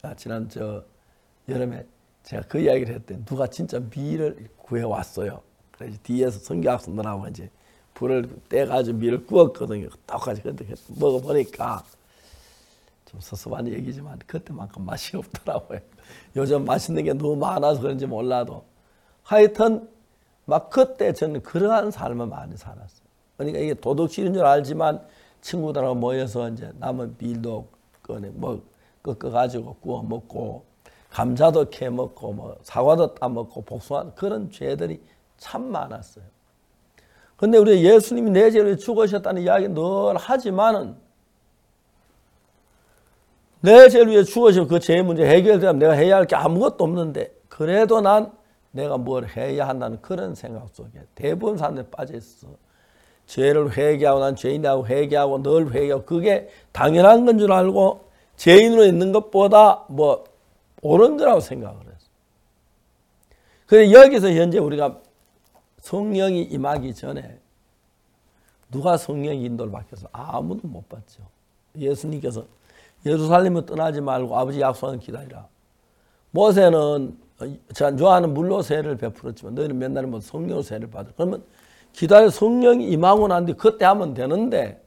제가 그 이야기를 했더니 누가 진짜 밀을 구해왔어요. 그래서 뒤에서 성경학생들하고 이제 불을 떼가지고 밀을 구웠거든요. 똑같이 그때 먹어보니까 좀 섭섭한 얘기지만 그때만큼 맛이 없더라고요. 요즘 맛있는 게 너무 많아서 그런지 몰라도 하여튼 막 그때 저는 그러한 삶을 많이 살았어요. 그러니까 이게 도둑질인 줄 알지만 친구들하고 모여서 이제 남은 밀도 꺾어가지고 구워 먹고 감자도 캐 먹고 사과도 따 먹고 복숭아 그런 죄들이 참 많았어요. 그런데 우리 예수님이 내 죄를 위해 죽으셨다는 이야기 늘 하지만은 내 죄를 위해 죽으시고 그 죄의 문제 해결되면 내가 해야 할 게 아무것도 없는데 그래도 난 내가 뭘 해야 한다는 그런 생각 속에 대부분 사람들이 빠져 있어. 죄를 회개하고 난 죄인이라고 회개하고 늘 회개하고 그게 당연한 건 줄 알고 죄인으로 있는 것보다 뭐 옳은 거라고 생각을 했어. 그래서 여기서 현재 우리가 성령이 임하기 전에 누가 성령 인도를 받겠어? 아무도 못 받죠. 예수님께서 예루살렘을 떠나지 말고 아버지 약속은 기다리라. 모세는 요한은 물로 세를 베풀었지만 너희는 맨날 뭐 성령으로 세를 받으라. 그러면 기다려 성령이 임하고 난 뒤 그때 하면 되는데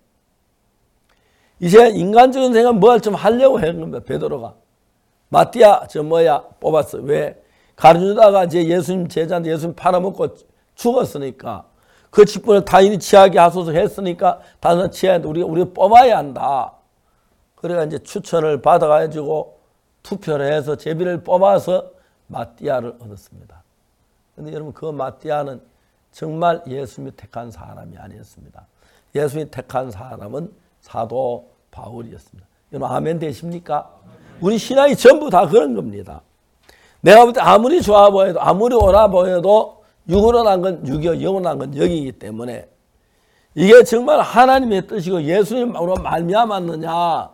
이제 인간적인 생각 뭘 좀 하려고 하는 겁니다. 베드로가 마띠아 뽑았어. 왜? 가룟유다가 이제 예수님 제자인데 예수님 팔아먹고 죽었으니까 그 직분을 타인이 취하게 하소서 했으니까 다른 취해야 돼. 우리가 뽑아야 한다. 그래가 이제 추천을 받아가지고 투표를 해서 제비를 뽑아서 마띠아를 얻었습니다. 그런데 여러분 그 마띠아는 정말 예수님이 택한 사람이 아니었습니다. 예수님이 택한 사람은 사도 바울이었습니다. 여러분 아멘 되십니까? 우리 신앙이 전부 다 그런 겁니다. 내가 볼 때 아무리 좋아 보여도 아무리 옳아 보여도 육으로 난 건 육이요 영으로 난 건 영이기 때문에 이게 정말 하나님의 뜻이고 예수님으로 말미암았느냐?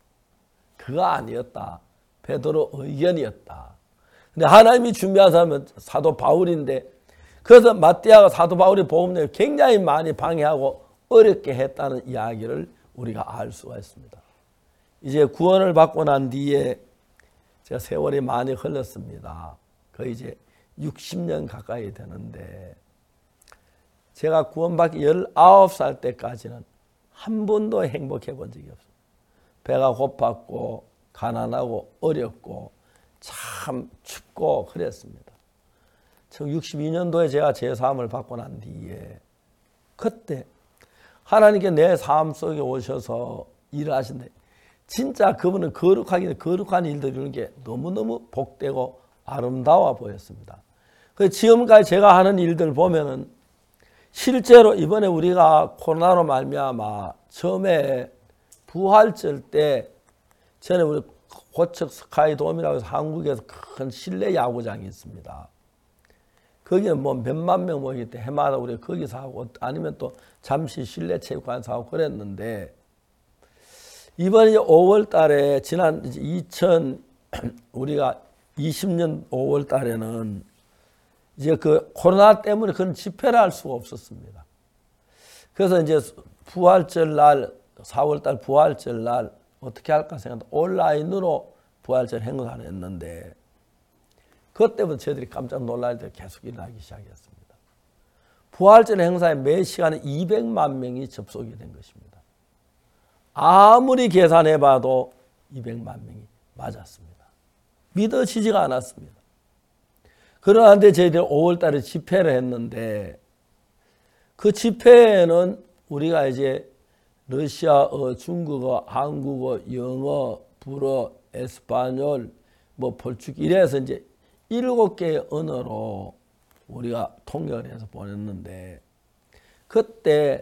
그거 아니었다. 베드로 의견이었다. 근데 하나님이 준비한 사람은 사도 바울인데 그래서 마띠아가 사도 바울이 복음을 굉장히 많이 방해하고 어렵게 했다는 이야기를 우리가 알 수가 있습니다. 이제 구원을 받고 난 뒤에 제가 세월이 많이 흘렀습니다. 거의 이제 60년 가까이 되는데 제가 구원받기 19살 때까지는 한 번도 행복해 본 적이 없어요. 배가 고팠고 가난하고 어렵고 참 춥고 그랬습니다. 1962년도에 제가 제사함을 받고 난 뒤에 그때 하나님께 내 삶 속에 오셔서 일을 하신대. 진짜 그분은 거룩한 일들 이루는 게 너무너무 복되고 아름다워 보였습니다. 그래서 지금까지 제가 하는 일들 보면은 실제로 이번에 우리가 코로나로 말미암아 처음에 부활절 때 전에 우리 고척 스카이돔이라고 해서 한국에서 큰 실내 야구장이 있습니다. 거기는 뭐 몇만 명 모이기 때문에 해마다 우리가 거기서 하고 아니면 또 잠시 실내 체육관에서 하고 그랬는데 이번 이제 5월 달에 지난 우리가 20년 5월 달에는 이제 그 코로나 때문에 그런 집회를 할 수가 없었습니다. 그래서 이제 부활절 날 4월 달 부활절 날 어떻게 할까 생각하다 온라인으로 부활절 행사를 했는데 그때부터 저희들이 깜짝 놀랄 때 계속 일어나기 시작했습니다. 부활절 행사에 매 시간에 200만 명이 접속이 된 것입니다. 아무리 계산해봐도 200만 명이 맞았습니다. 믿어지지가 않았습니다. 그러는데 저희들이 5월 달에 집회를 했는데 그 집회에는 우리가 이제 러시아어, 중국어, 한국어, 영어, 불어, 에스파뇰, 뭐 포르투기 이래서 이제 7개의 언어로 우리가 통역을 해서 보냈는데 그때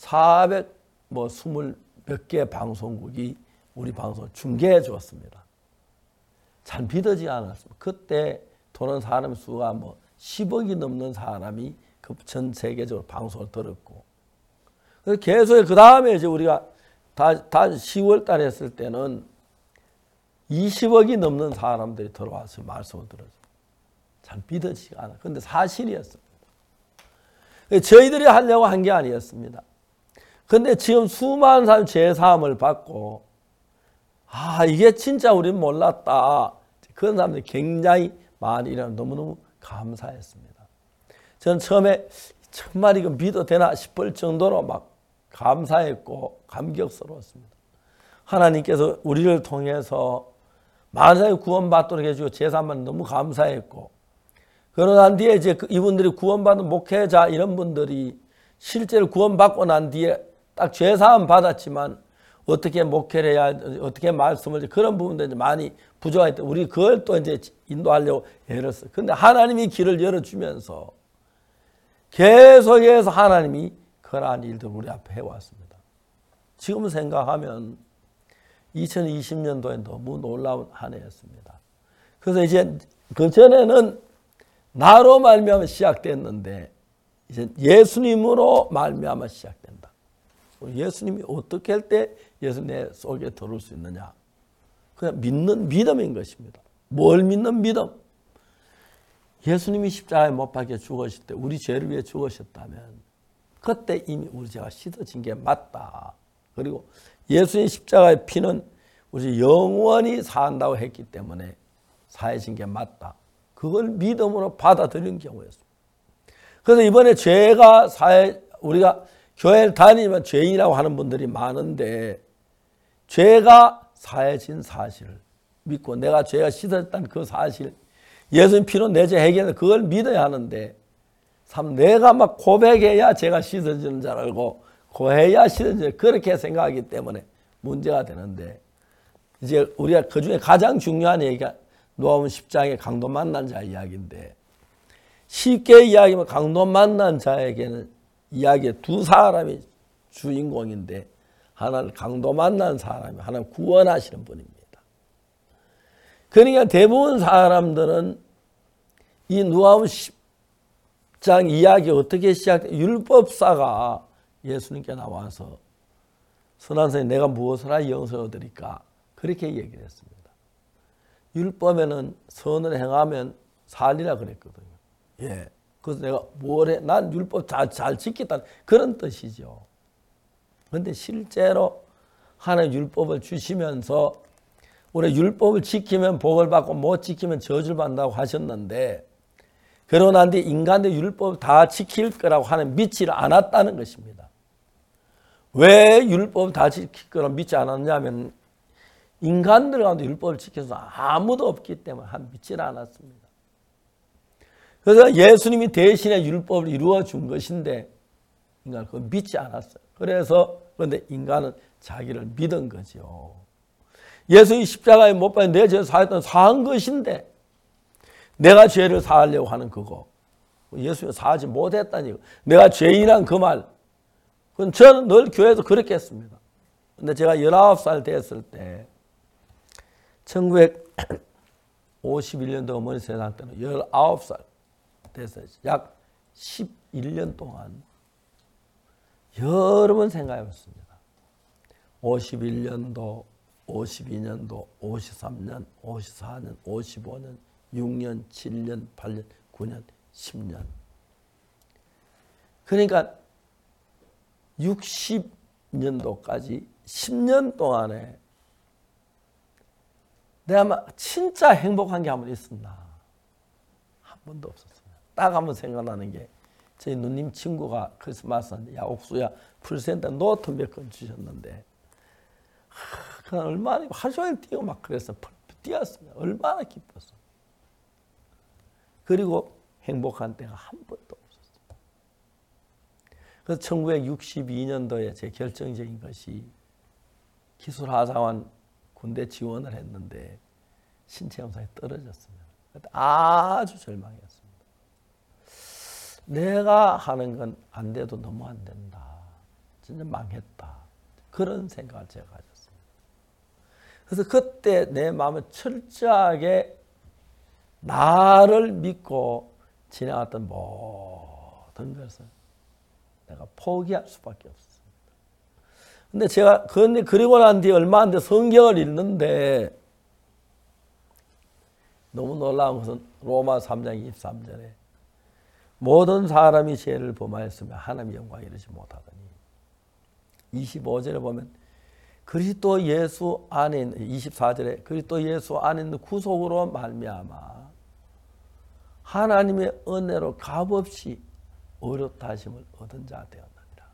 420 몇 개 방송국이 우리 방송을 중계해 주었습니다. 잘 믿어지지 않았습니다. 그때 도는 사람 수가 뭐 10억이 넘는 사람이 그 전 세계적으로 방송을 들었고 그래서 계속 그 다음에 이제 우리가 다 10월 달에 했을 때는 20억이 넘는 사람들이 들어와서 말씀을 들었어요. 잘 믿어지지가 않아요. 그런데 사실이었습니다. 저희들이 하려고 한 게 아니었습니다. 그런데 지금 수많은 사람이 제사함을 받고 이게 진짜 우리는 몰랐다. 그런 사람들이 굉장히 많이 일어나서 너무너무 감사했습니다. 저는 처음에 정말 이거 믿어도 되나 싶을 정도로 막 감사했고 감격스러웠습니다. 하나님께서 우리를 통해서 많은 사람이 구원받도록 해주고 제사만 너무 감사했고 그러난 뒤에 이제 이분들이 구원받은 목회자 이런 분들이 실제로 구원받고 난 뒤에 딱 죄사함 받았지만 어떻게 목회를 해야 어떻게 말씀을 그런 부분들이 많이 부족하기 때문에 우리 그걸 또 이제 인도하려고 애를 써요. 그런데 하나님이 길을 열어주면서 계속해서 하나님이 그러한 일들을 우리 앞에 해왔습니다. 지금 생각하면 2020년도에 너무 놀라운 한 해였습니다. 그래서 이제 그 전에는 나로 말미암아 시작됐는데 이제 예수님으로 말미암아 시작된다. 예수님이 어떻게 할 때 예수 내 속에 들어올 수 있느냐? 그냥 믿는 믿음인 것입니다. 뭘 믿는 믿음? 예수님이 십자가에 못 박혀 죽으실 때 우리 죄를 위해 죽으셨다면 그때 이미 우리 죄가 씻어진 게 맞다. 그리고 예수님 십자가의 피는 우리 영원히 산다고 했기 때문에 사해진 게 맞다. 그걸 믿음으로 받아들이는 경우였습니다. 그래서 이번에 죄가 우리가 교회를 다니면 죄인이라고 하는 분들이 많은데 죄가 사해진 사실을 믿고 내가 죄가 씻어졌다는 그 사실, 예수님 피로 내 죄 해결해서 그걸 믿어야 하는데 참 내가 막 고백해야 죄가 씻어지는 줄 알고 고해야 씻어지는 그렇게 생각하기 때문에 문제가 되는데 이제 우리가 그중에 가장 중요한 얘기가 누가복음 10장의 강도 만난 자 이야기인데 쉽게 이야기하면 강도 만난 자에게는 이야기에 두 사람이 주인공인데 하나는 강도 만난 사람이 하나는 구원하시는 분입니다. 그러니까 대부분 사람들은 이 누가복음 10장 이야기 어떻게 시작돼? 율법사가 예수님께 나와서 선한 선생님 내가 무엇을 하여 영생을 얻으리까? 그렇게 얘기를 했습니다. 율법에는 선을 행하면 살리라 그랬거든요. 예. 그래서 내가 뭘 해? 난 율법 잘 지켰다. 그런 뜻이죠. 그런데 실제로 하나님 율법을 주시면서 우리 율법을 지키면 복을 받고 못 지키면 저주를 받는다고 하셨는데 그러고 난 뒤에 인간들 율법을 다 지킬 거라고 하나님 믿지를 않았다는 것입니다. 왜 율법을 다 지킬 거라고 믿지 않았냐면 인간들 가운데 율법을 지켜서 아무도 없기 때문에 믿지를 않았습니다. 그래서 예수님이 대신에 율법을 이루어 준 것인데 인간은 그걸 믿지 않았어요. 그런데 인간은 자기를 믿은 거죠. 예수님이 십자가에 못 박혀 내 죄를 사한 것인데 내가 죄를 사하려고 하는 그거. 예수님이 사하지 못했다니. 내가 죄인한 그 말. 그건 저는 늘 교회에서 그렇게 했습니다. 근데 제가 19살 됐을 때 1951년도 어머니 세상 때는 19살 됐어요. 약 11년 동안 여러 번 생각해 봤습니다. 51년도, 52년도, 53년, 54년, 55년, 6년, 7년, 8년, 9년, 10년. 그러니까 60년도까지 10년 동안에 내가 진짜 행복한 게 한 번 있었나? 한 번도 없었어요. 딱 한 번 생각나는 게 저희 누님 친구가 크리스마스인데 야 옥수야 풀센터 노트 몇 건 주셨는데 그냥 얼마나 하루 종일 뛰고 막 그래서 뛰었습니다. 얼마나 기뻤어. 그리고 행복한 때가 한 번도 없었어요. 그래서 1962년도에 제 결정적인 것이 기술하사관 군대 지원을 했는데 신체 검사에 떨어졌습니다. 그때 아주 절망했습니다. 내가 하는 건 안 돼도 너무 안 된다. 진짜 망했다. 그런 생각을 제가 가졌습니다. 그래서 그때 내 마음은 철저하게 나를 믿고 지나갔던 모든 것을 내가 포기할 수밖에 없었습니다. 근데 제가 그리고 난 뒤에 얼마 안 돼 성경을 읽는데 너무 놀라운 것은 로마 3장 23절에 모든 사람이 죄를 범하였으며 하나님의 영광에 이르지 못하더니 25절에 보면 그리스도 예수 안에 있는 24절에 그리스도 예수 안에 있는 구속으로 말미암아 하나님의 은혜로 값없이 어렵다 하심을 얻은 자 되었느니라.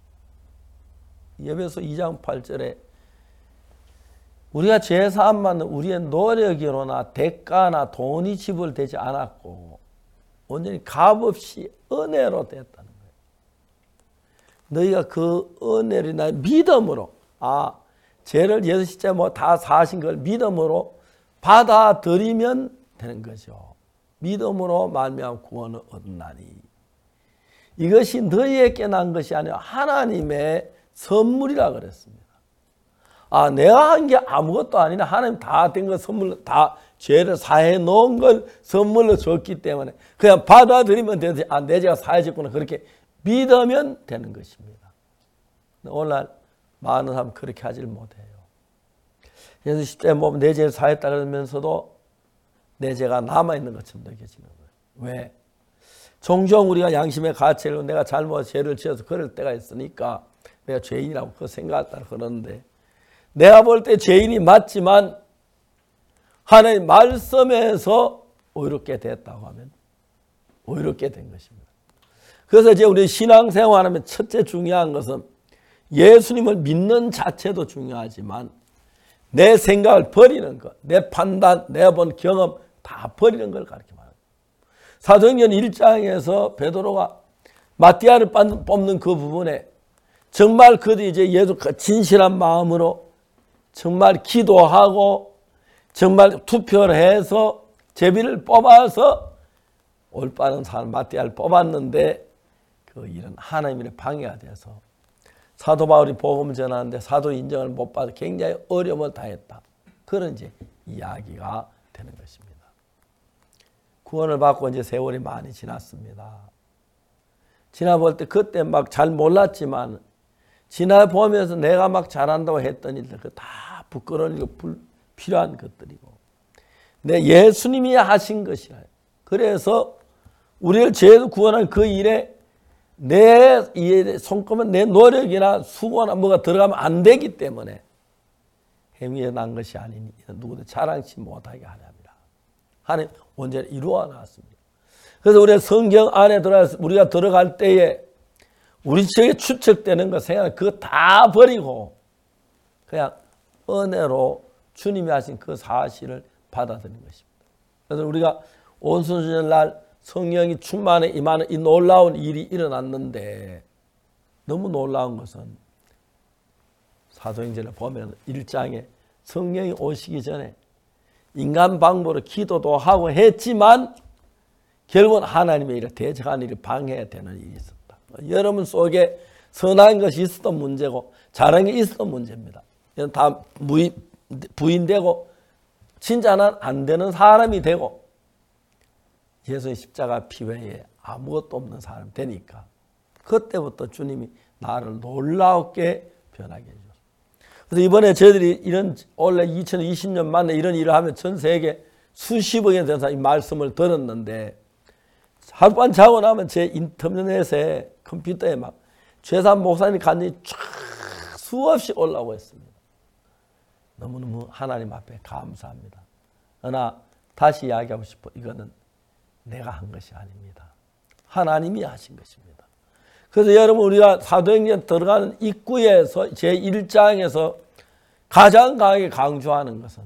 에베소 2장 8절에 우리가 죄사함 받는 우리의 노력으로나 대가나 돈이 지불되지 않았고 온전히 값없이 은혜로 되었다는 거예요. 너희가 그 은혜를 믿음으로 죄를 예수 십자가에 다 사하신 걸 믿음으로 받아들이면 되는 거죠. 믿음으로 말미암아 구원을 얻나니 이것이 너희에게 난 것이 아니라 하나님의 선물이라 그랬습니다. 내가 한 게 아무것도 아니라 하나님 다 된 거 선물 다 죄를 사해 놓은 걸 선물로 줬기 때문에 그냥 받아들이면 되지. 아, 내 죄가 사해졌구나. 그렇게 믿으면 되는 것입니다. 오늘날 많은 사람 그렇게 하질 못해요. 그래서 10대 보면 내 죄를 사했다 그러면서도 내 죄가 남아있는 것처럼 느껴지는 거예요. 왜? 종종 우리가 양심의 가책으로 내가 잘못 죄를 지어서 그럴 때가 있으니까 내가 죄인이라고 그 생각했다 그러는데, 내가 볼 때 죄인이 맞지만 하나님 말씀에서 의롭게 됐다고 하면 의롭게 된 것입니다. 그래서 이제 우리 신앙생활하면 첫째 중요한 것은 예수님을 믿는 자체도 중요하지만 내 생각을 버리는 것, 내 판단, 내가 본 경험 다 버리는 걸 가르쳐 말합니다. 사도행전 1장에서 베드로가 마띠아를 뽑는 그 부분에 정말 그들이 이제 예수 진실한 마음으로 정말 기도하고 정말 투표를 해서 제비를 뽑아서 올바른 사람 마띠아를 뽑았는데 그 일은 하나님의 방해가 돼서 사도 바울이 복음을 전하는데 사도 인정을 못 받아 굉장히 어려움을 당했다. 그런 이제 이야기가 되는 것입니다. 구원을 받고 이제 세월이 많이 지났습니다. 지나볼 때 그때 막 잘 몰랐지만 지나보면서 내가 막 잘한다고 했던 일들 그 다 부끄러운 일이고 필요한 것들이고 내 예수님이 하신 것이라. 그래서 우리를 죄에서 구원한 그 일에 내 손꼽은 내 노력이나 수고나 뭐가 들어가면 안 되기 때문에 행위에 난 것이 아니니 누구도 자랑치 못하게 하려 합니다. 하나님 언제나 이루어 놨습니다. 그래서 우리가 성경 안에 들어가서 우리가 들어갈 때에 우리 지역에 추측되는 거 생각 그거 다 버리고 그냥 은혜로 주님이 하신 그 사실을 받아들이는 것입니다. 그래서 우리가 온순절 날 성령이 충만해 임하는 이 놀라운 일이 일어났는데 너무 놀라운 것은 사도행전을 보면 1장에 성령이 오시기 전에 인간 방법으로 기도도 하고 했지만 결국은 하나님의 일을 대적하는 일이 방해해야 되는 일이 있었다. 여러분 속에 선한 것이 있어도 문제고 잘한 게 있어도 문제입니다. 이건 다 부인되고 진짜는 안 되는 사람이 되고 예수의 십자가 피 외에 아무것도 없는 사람이 되니까 그때부터 주님이 나를 놀랍게 변하게 해줬습니다. 그래서 이번에 저희들이 이런 원래 2020년 만에 이런 일을 하면 전 세계 수십억에 대한 이 말씀을 들었는데 하룻밤 자고 나면 제 인터넷에 컴퓨터에 막 최산 목사님 간증이 쫙 수없이 올라오고 있습니다. 너무너무 하나님 앞에 감사합니다. 그러나 다시 이야기하고 싶어. 이거는 내가 한 것이 아닙니다. 하나님이 하신 것입니다. 그래서 여러분 우리가 사도행전 들어가는 입구에서 제1장에서 가장 강하게 강조하는 것은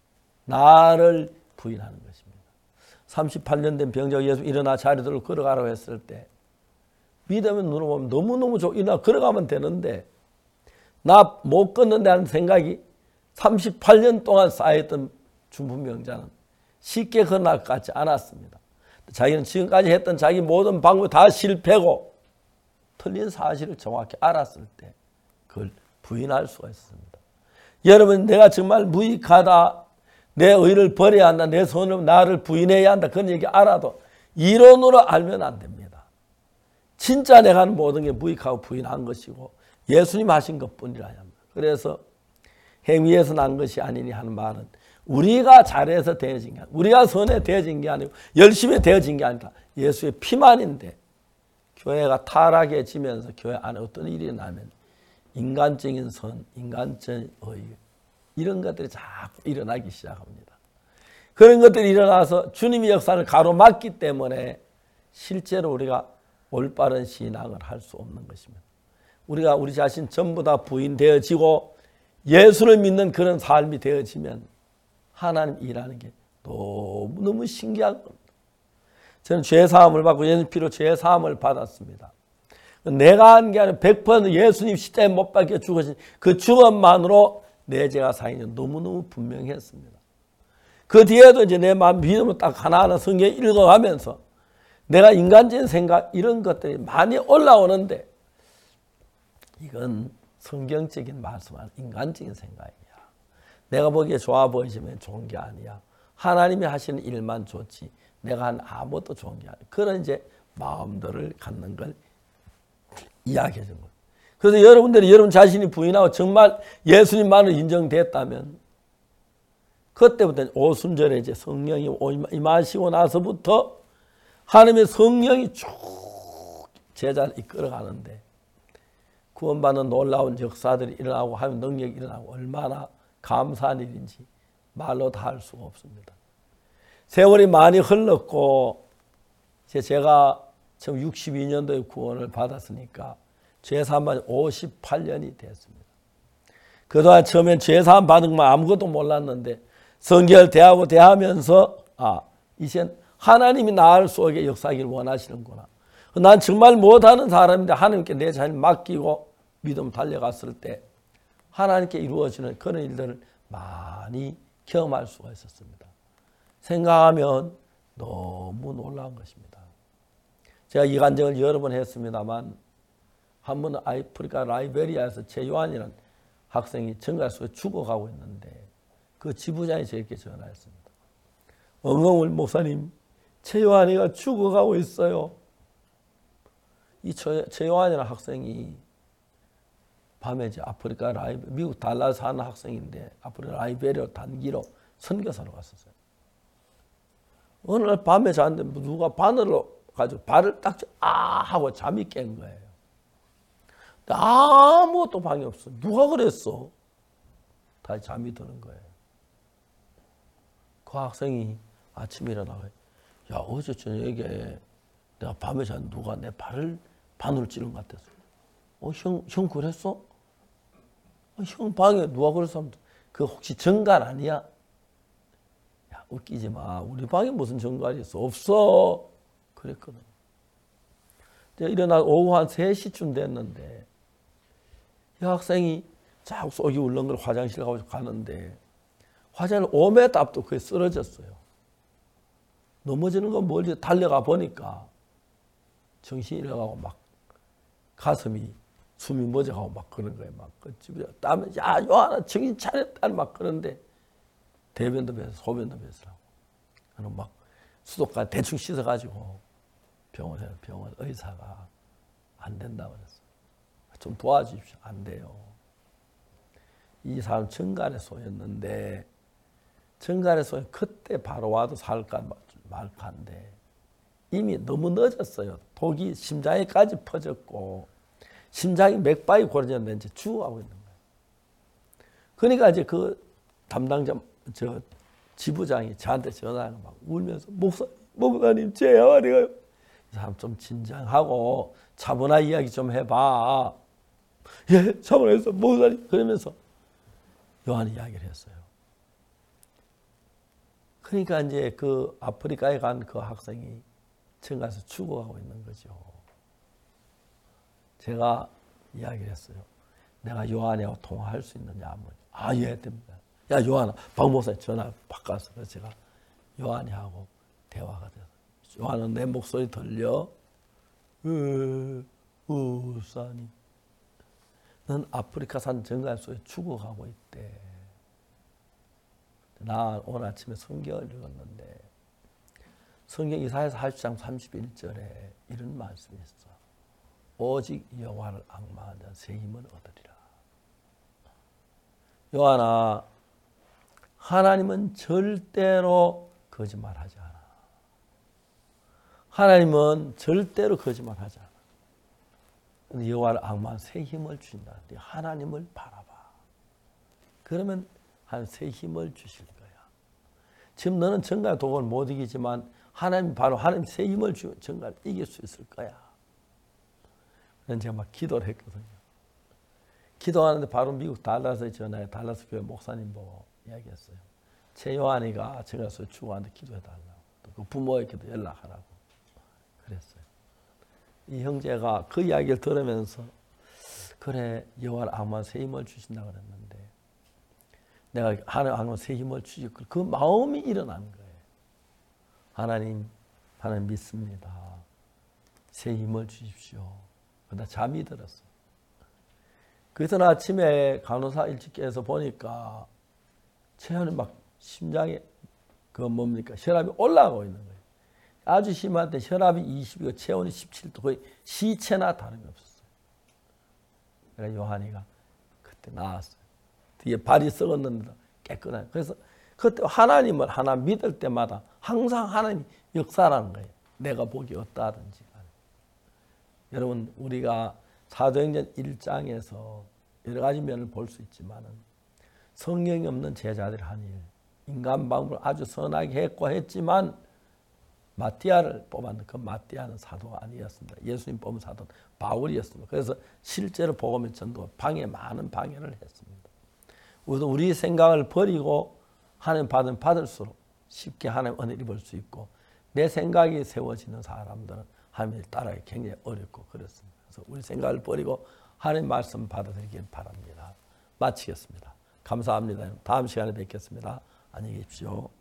나를 부인하는 것입니다. 38년 된 병자가 예수 일어나 자리들로 걸어가라고 했을 때 믿으면 눈을 보면 너무너무 일어나 걸어가면 되는데 나 못 걷는데 하는 생각이 38년 동안 쌓였던 중풍병자는 쉽게 걸어날 것 같지 않았습니다. 자기는 지금까지 했던 자기 모든 방법이 다 실패고 틀린 사실을 정확히 알았을 때 그걸 부인할 수가 있습니다. 여러분 내가 정말 무익하다. 내 의를 버려야 한다. 내 손으로 나를 부인해야 한다. 그런 얘기 알아도 이론으로 알면 안 됩니다. 진짜 내가 하는 모든 게 무익하고 부인한 것이고 예수님 하신 것뿐이라 합니다. 그래서 행위에서 난 것이 아니니 하는 말은 우리가 잘해서 되어진 게 아니고 우리가 선에 되어진 게 아니고 열심히 되어진 게 아니라 예수의 피만인데 교회가 타락해지면서 교회 안에 어떤 일이 나면 인간적인 선, 인간적인 의 이런 것들이 자꾸 일어나기 시작합니다. 그런 것들이 일어나서 주님의 역사를 가로막기 때문에 실제로 우리가 올바른 신앙을 할 수 없는 것입니다. 우리가 우리 자신 전부 다 부인되어지고 예수를 믿는 그런 삶이 되어지면 하나님 일하는 게 너무너무 신기한 겁니다. 저는 죄사함을 받고 예수 피로 죄사함을 받았습니다. 내가 한 게 아니라 100% 예수님 십자가에 못 박혀 죽으신 그 죽음만으로 내 죄가 사인이 너무너무 분명했습니다. 그 뒤에도 이제 내 마음 믿음을 딱 하나하나 성경 읽어가면서 내가 인간적인 생각 이런 것들이 많이 올라오는데 이건 성경적인 말씀 아니야. 인간적인 생각이야. 내가 보기에 좋아 보이지만 좋은 게 아니야. 하나님이 하시는 일만 좋지 내가 한 아무것도 좋은 게 아니에요. 그런 이제 마음들을 갖는 걸 이야기해 준 거예요. 그래서 여러분들이 여러분 자신이 부인하고 정말 예수님만으로 인정됐다면 그때부터 오순절에 이제 성령이 임하시고 나서부터 하나님의 성령이 쭉 제자를 이끌어가는데 구원받는 놀라운 역사들이 일어나고 하나님의 능력이 일어나고 얼마나 감사한 일인지 말로 다 할 수가 없습니다. 세월이 많이 흘렀고 제가 지금 62년도에 구원을 받았으니까 죄사함만 58년이 됐습니다. 그동안 처음엔 죄사함 받은 것만 아무것도 몰랐는데 성결 대하면서 이젠 하나님이 나를 속에 역사하기를 원하시는구나. 난 정말 못하는 사람인데 하나님께 내 자신을 맡기고 믿음 달려갔을 때 하나님께 이루어지는 그런 일들을 많이 경험할 수가 있었습니다. 생각하면 너무 놀라운 것입니다. 제가 이 간증을 여러 번 했습니다만 한 번은 아프리카 라이베리아에서 최요한이라는 학생이 정갈 속에 죽어가고 있는데 그 지부장이 저에게 전화했습니다. 엉엉울 목사님, 최요한이가 죽어가고 있어요. 이 최요한이라는 학생이 밤에 이제 아프리카 미국 달라스 사는 학생인데 아프리카 라이베리아 단기로 선교사로 갔었어요. 어느 날 밤에 잤는데 누가 바늘로 가지고 발을 딱 하고 잠이 깬 거예요. 아무것도 방이 없어. 누가 그랬어? 다시 잠이 드는 거예요. 그 학생이 아침에 일어나고 야 어제 저녁에 내가 밤에 잤는데 누가 내 발을 바늘 찌른 것 같았어. 형 그랬어? 형 방에 누가 그랬어? 그 혹시 정갈 아니야? 야 웃기지 마. 우리 방에 무슨 정갈이 있어? 없어. 그랬거든. 일어나 오후 한 3시쯤 됐는데 이 학생이 자꾸 속이 울렁거려 화장실 가는데 화장실 5m 앞도 그게 쓰러졌어요. 넘어지는 건 멀리 달려가 보니까 정신이 잃어가고 막 가슴이 숨이 멎어가고 막 그런 거예요. 막 땀에 야 요한아 정신 차렸다 막 그런데 대변도 배서 소변도 배서라고. 그럼 막 수도까지 대충 씻어가지고 병원 의사가 안 된다고 그랬어요. 좀 도와주십시오. 안 돼요. 이 사람 정갈의 소였는데 정갈의 소에 그때 바로 와도 살까 말까인데 이미 너무 늦었어요. 독이 심장에까지 퍼졌고 심장이 맥박이 고려졌는데 이제 죽어가고 있는 거예요. 그러니까 이제 그 담당자 지부장이 저한테 전화하고 막 울면서 목사님 제 아버지가요. 이 사람 좀 진정하고 차분한 이야기 좀 해봐. 예, 차분해서 목사님 그러면서 요한이 이야기를 했어요. 그러니까 이제 그 아프리카에 간 그 학생이 지금 가서 죽어가고 있는 거죠. 제가 이야기를 했어요. 내가 요한이하고 통화할 수 있느냐 하면 예 됩니다. 야 요한아 박 목사님 전화 바꿔서 그래서 제가 요한이하고 대화가 돼서 요한은 내 목소리 들려? 목사님 넌 아프리카산 정갈 속에 죽어가고 있대. 나 오늘 아침에 성경을 읽었는데 성경 이사야서 40장 31절에 이런 말씀이 있어. 오직 여호와를 앙망하는 자는 새 힘을 얻으리라. 요한아, 하나님은 절대로 거짓말하지 않아. 하나님은 절대로 거짓말하지 않아. 근데 여호와를 앙망하는 새 힘을 주신다. 하나님을 바라봐. 그러면 한 새 힘을 주실 거야. 지금 너는 정갈 독을 못 이기지만 하나님 바로 하나님 새 힘을 주면 정갈 이길 수 있을 거야. 그래서 제가 막 기도를 했거든요. 기도하는데 바로 미국 달라스에 전화해 달라스 교회 목사님 보고 이야기했어요. 최요한이가 정갈에서 죽어가는데 기도해달라고. 또 그 부모에게도 연락하라고 그랬어요. 이 형제가 그 이야기를 들으면서 그래 여호와는 앙망 새 힘을 주신다고 그랬는데 내가 하나님 새 힘을 주시고 그 마음이 일어난 거예요. 하나님 믿습니다. 새 힘을 주십시오. 그러다 잠이 들었어요. 그래서 아침에 간호사 일찍 깨서 보니까 최현이 막 심장에 그건 뭡니까? 혈압이 올라가고 있는 거예요. 아주 심한데 혈압이 20이고 체온이 17도, 거의 시체나 다름이 없었어요. 그래서 요한이가 그때 나왔어요. 뒤에 발이 썩었는데 깨끗한. 그래서 그때 하나님을 하나 믿을 때마다 항상 하나님이 역사라는 거예요. 내가 복이 어떠하든지. 여러분, 우리가 사도행전 1장에서 여러 가지 면을 볼 수 있지만은 성령이 없는 제자들이 한 일, 인간 방법을 아주 선하게 했고 했지만 마띠아를 뽑았는데 그 마띠아는 사도가 아니었습니다. 예수님 뽑은 사도는 바울이었습니다. 그래서 실제로 복음의 전도가 많은 방해를 했습니다. 우리 생각을 버리고 하나님 받을수록 쉽게 하나님 은혜를 입을 수 있고 내 생각이 세워지는 사람들은 하나님을 따라가기 굉장히 어렵고 그렇습니다. 그래서 우리 생각을 버리고 하나님 말씀 받아들이길 바랍니다. 마치겠습니다. 감사합니다. 다음 시간에 뵙겠습니다. 안녕히 계십시오.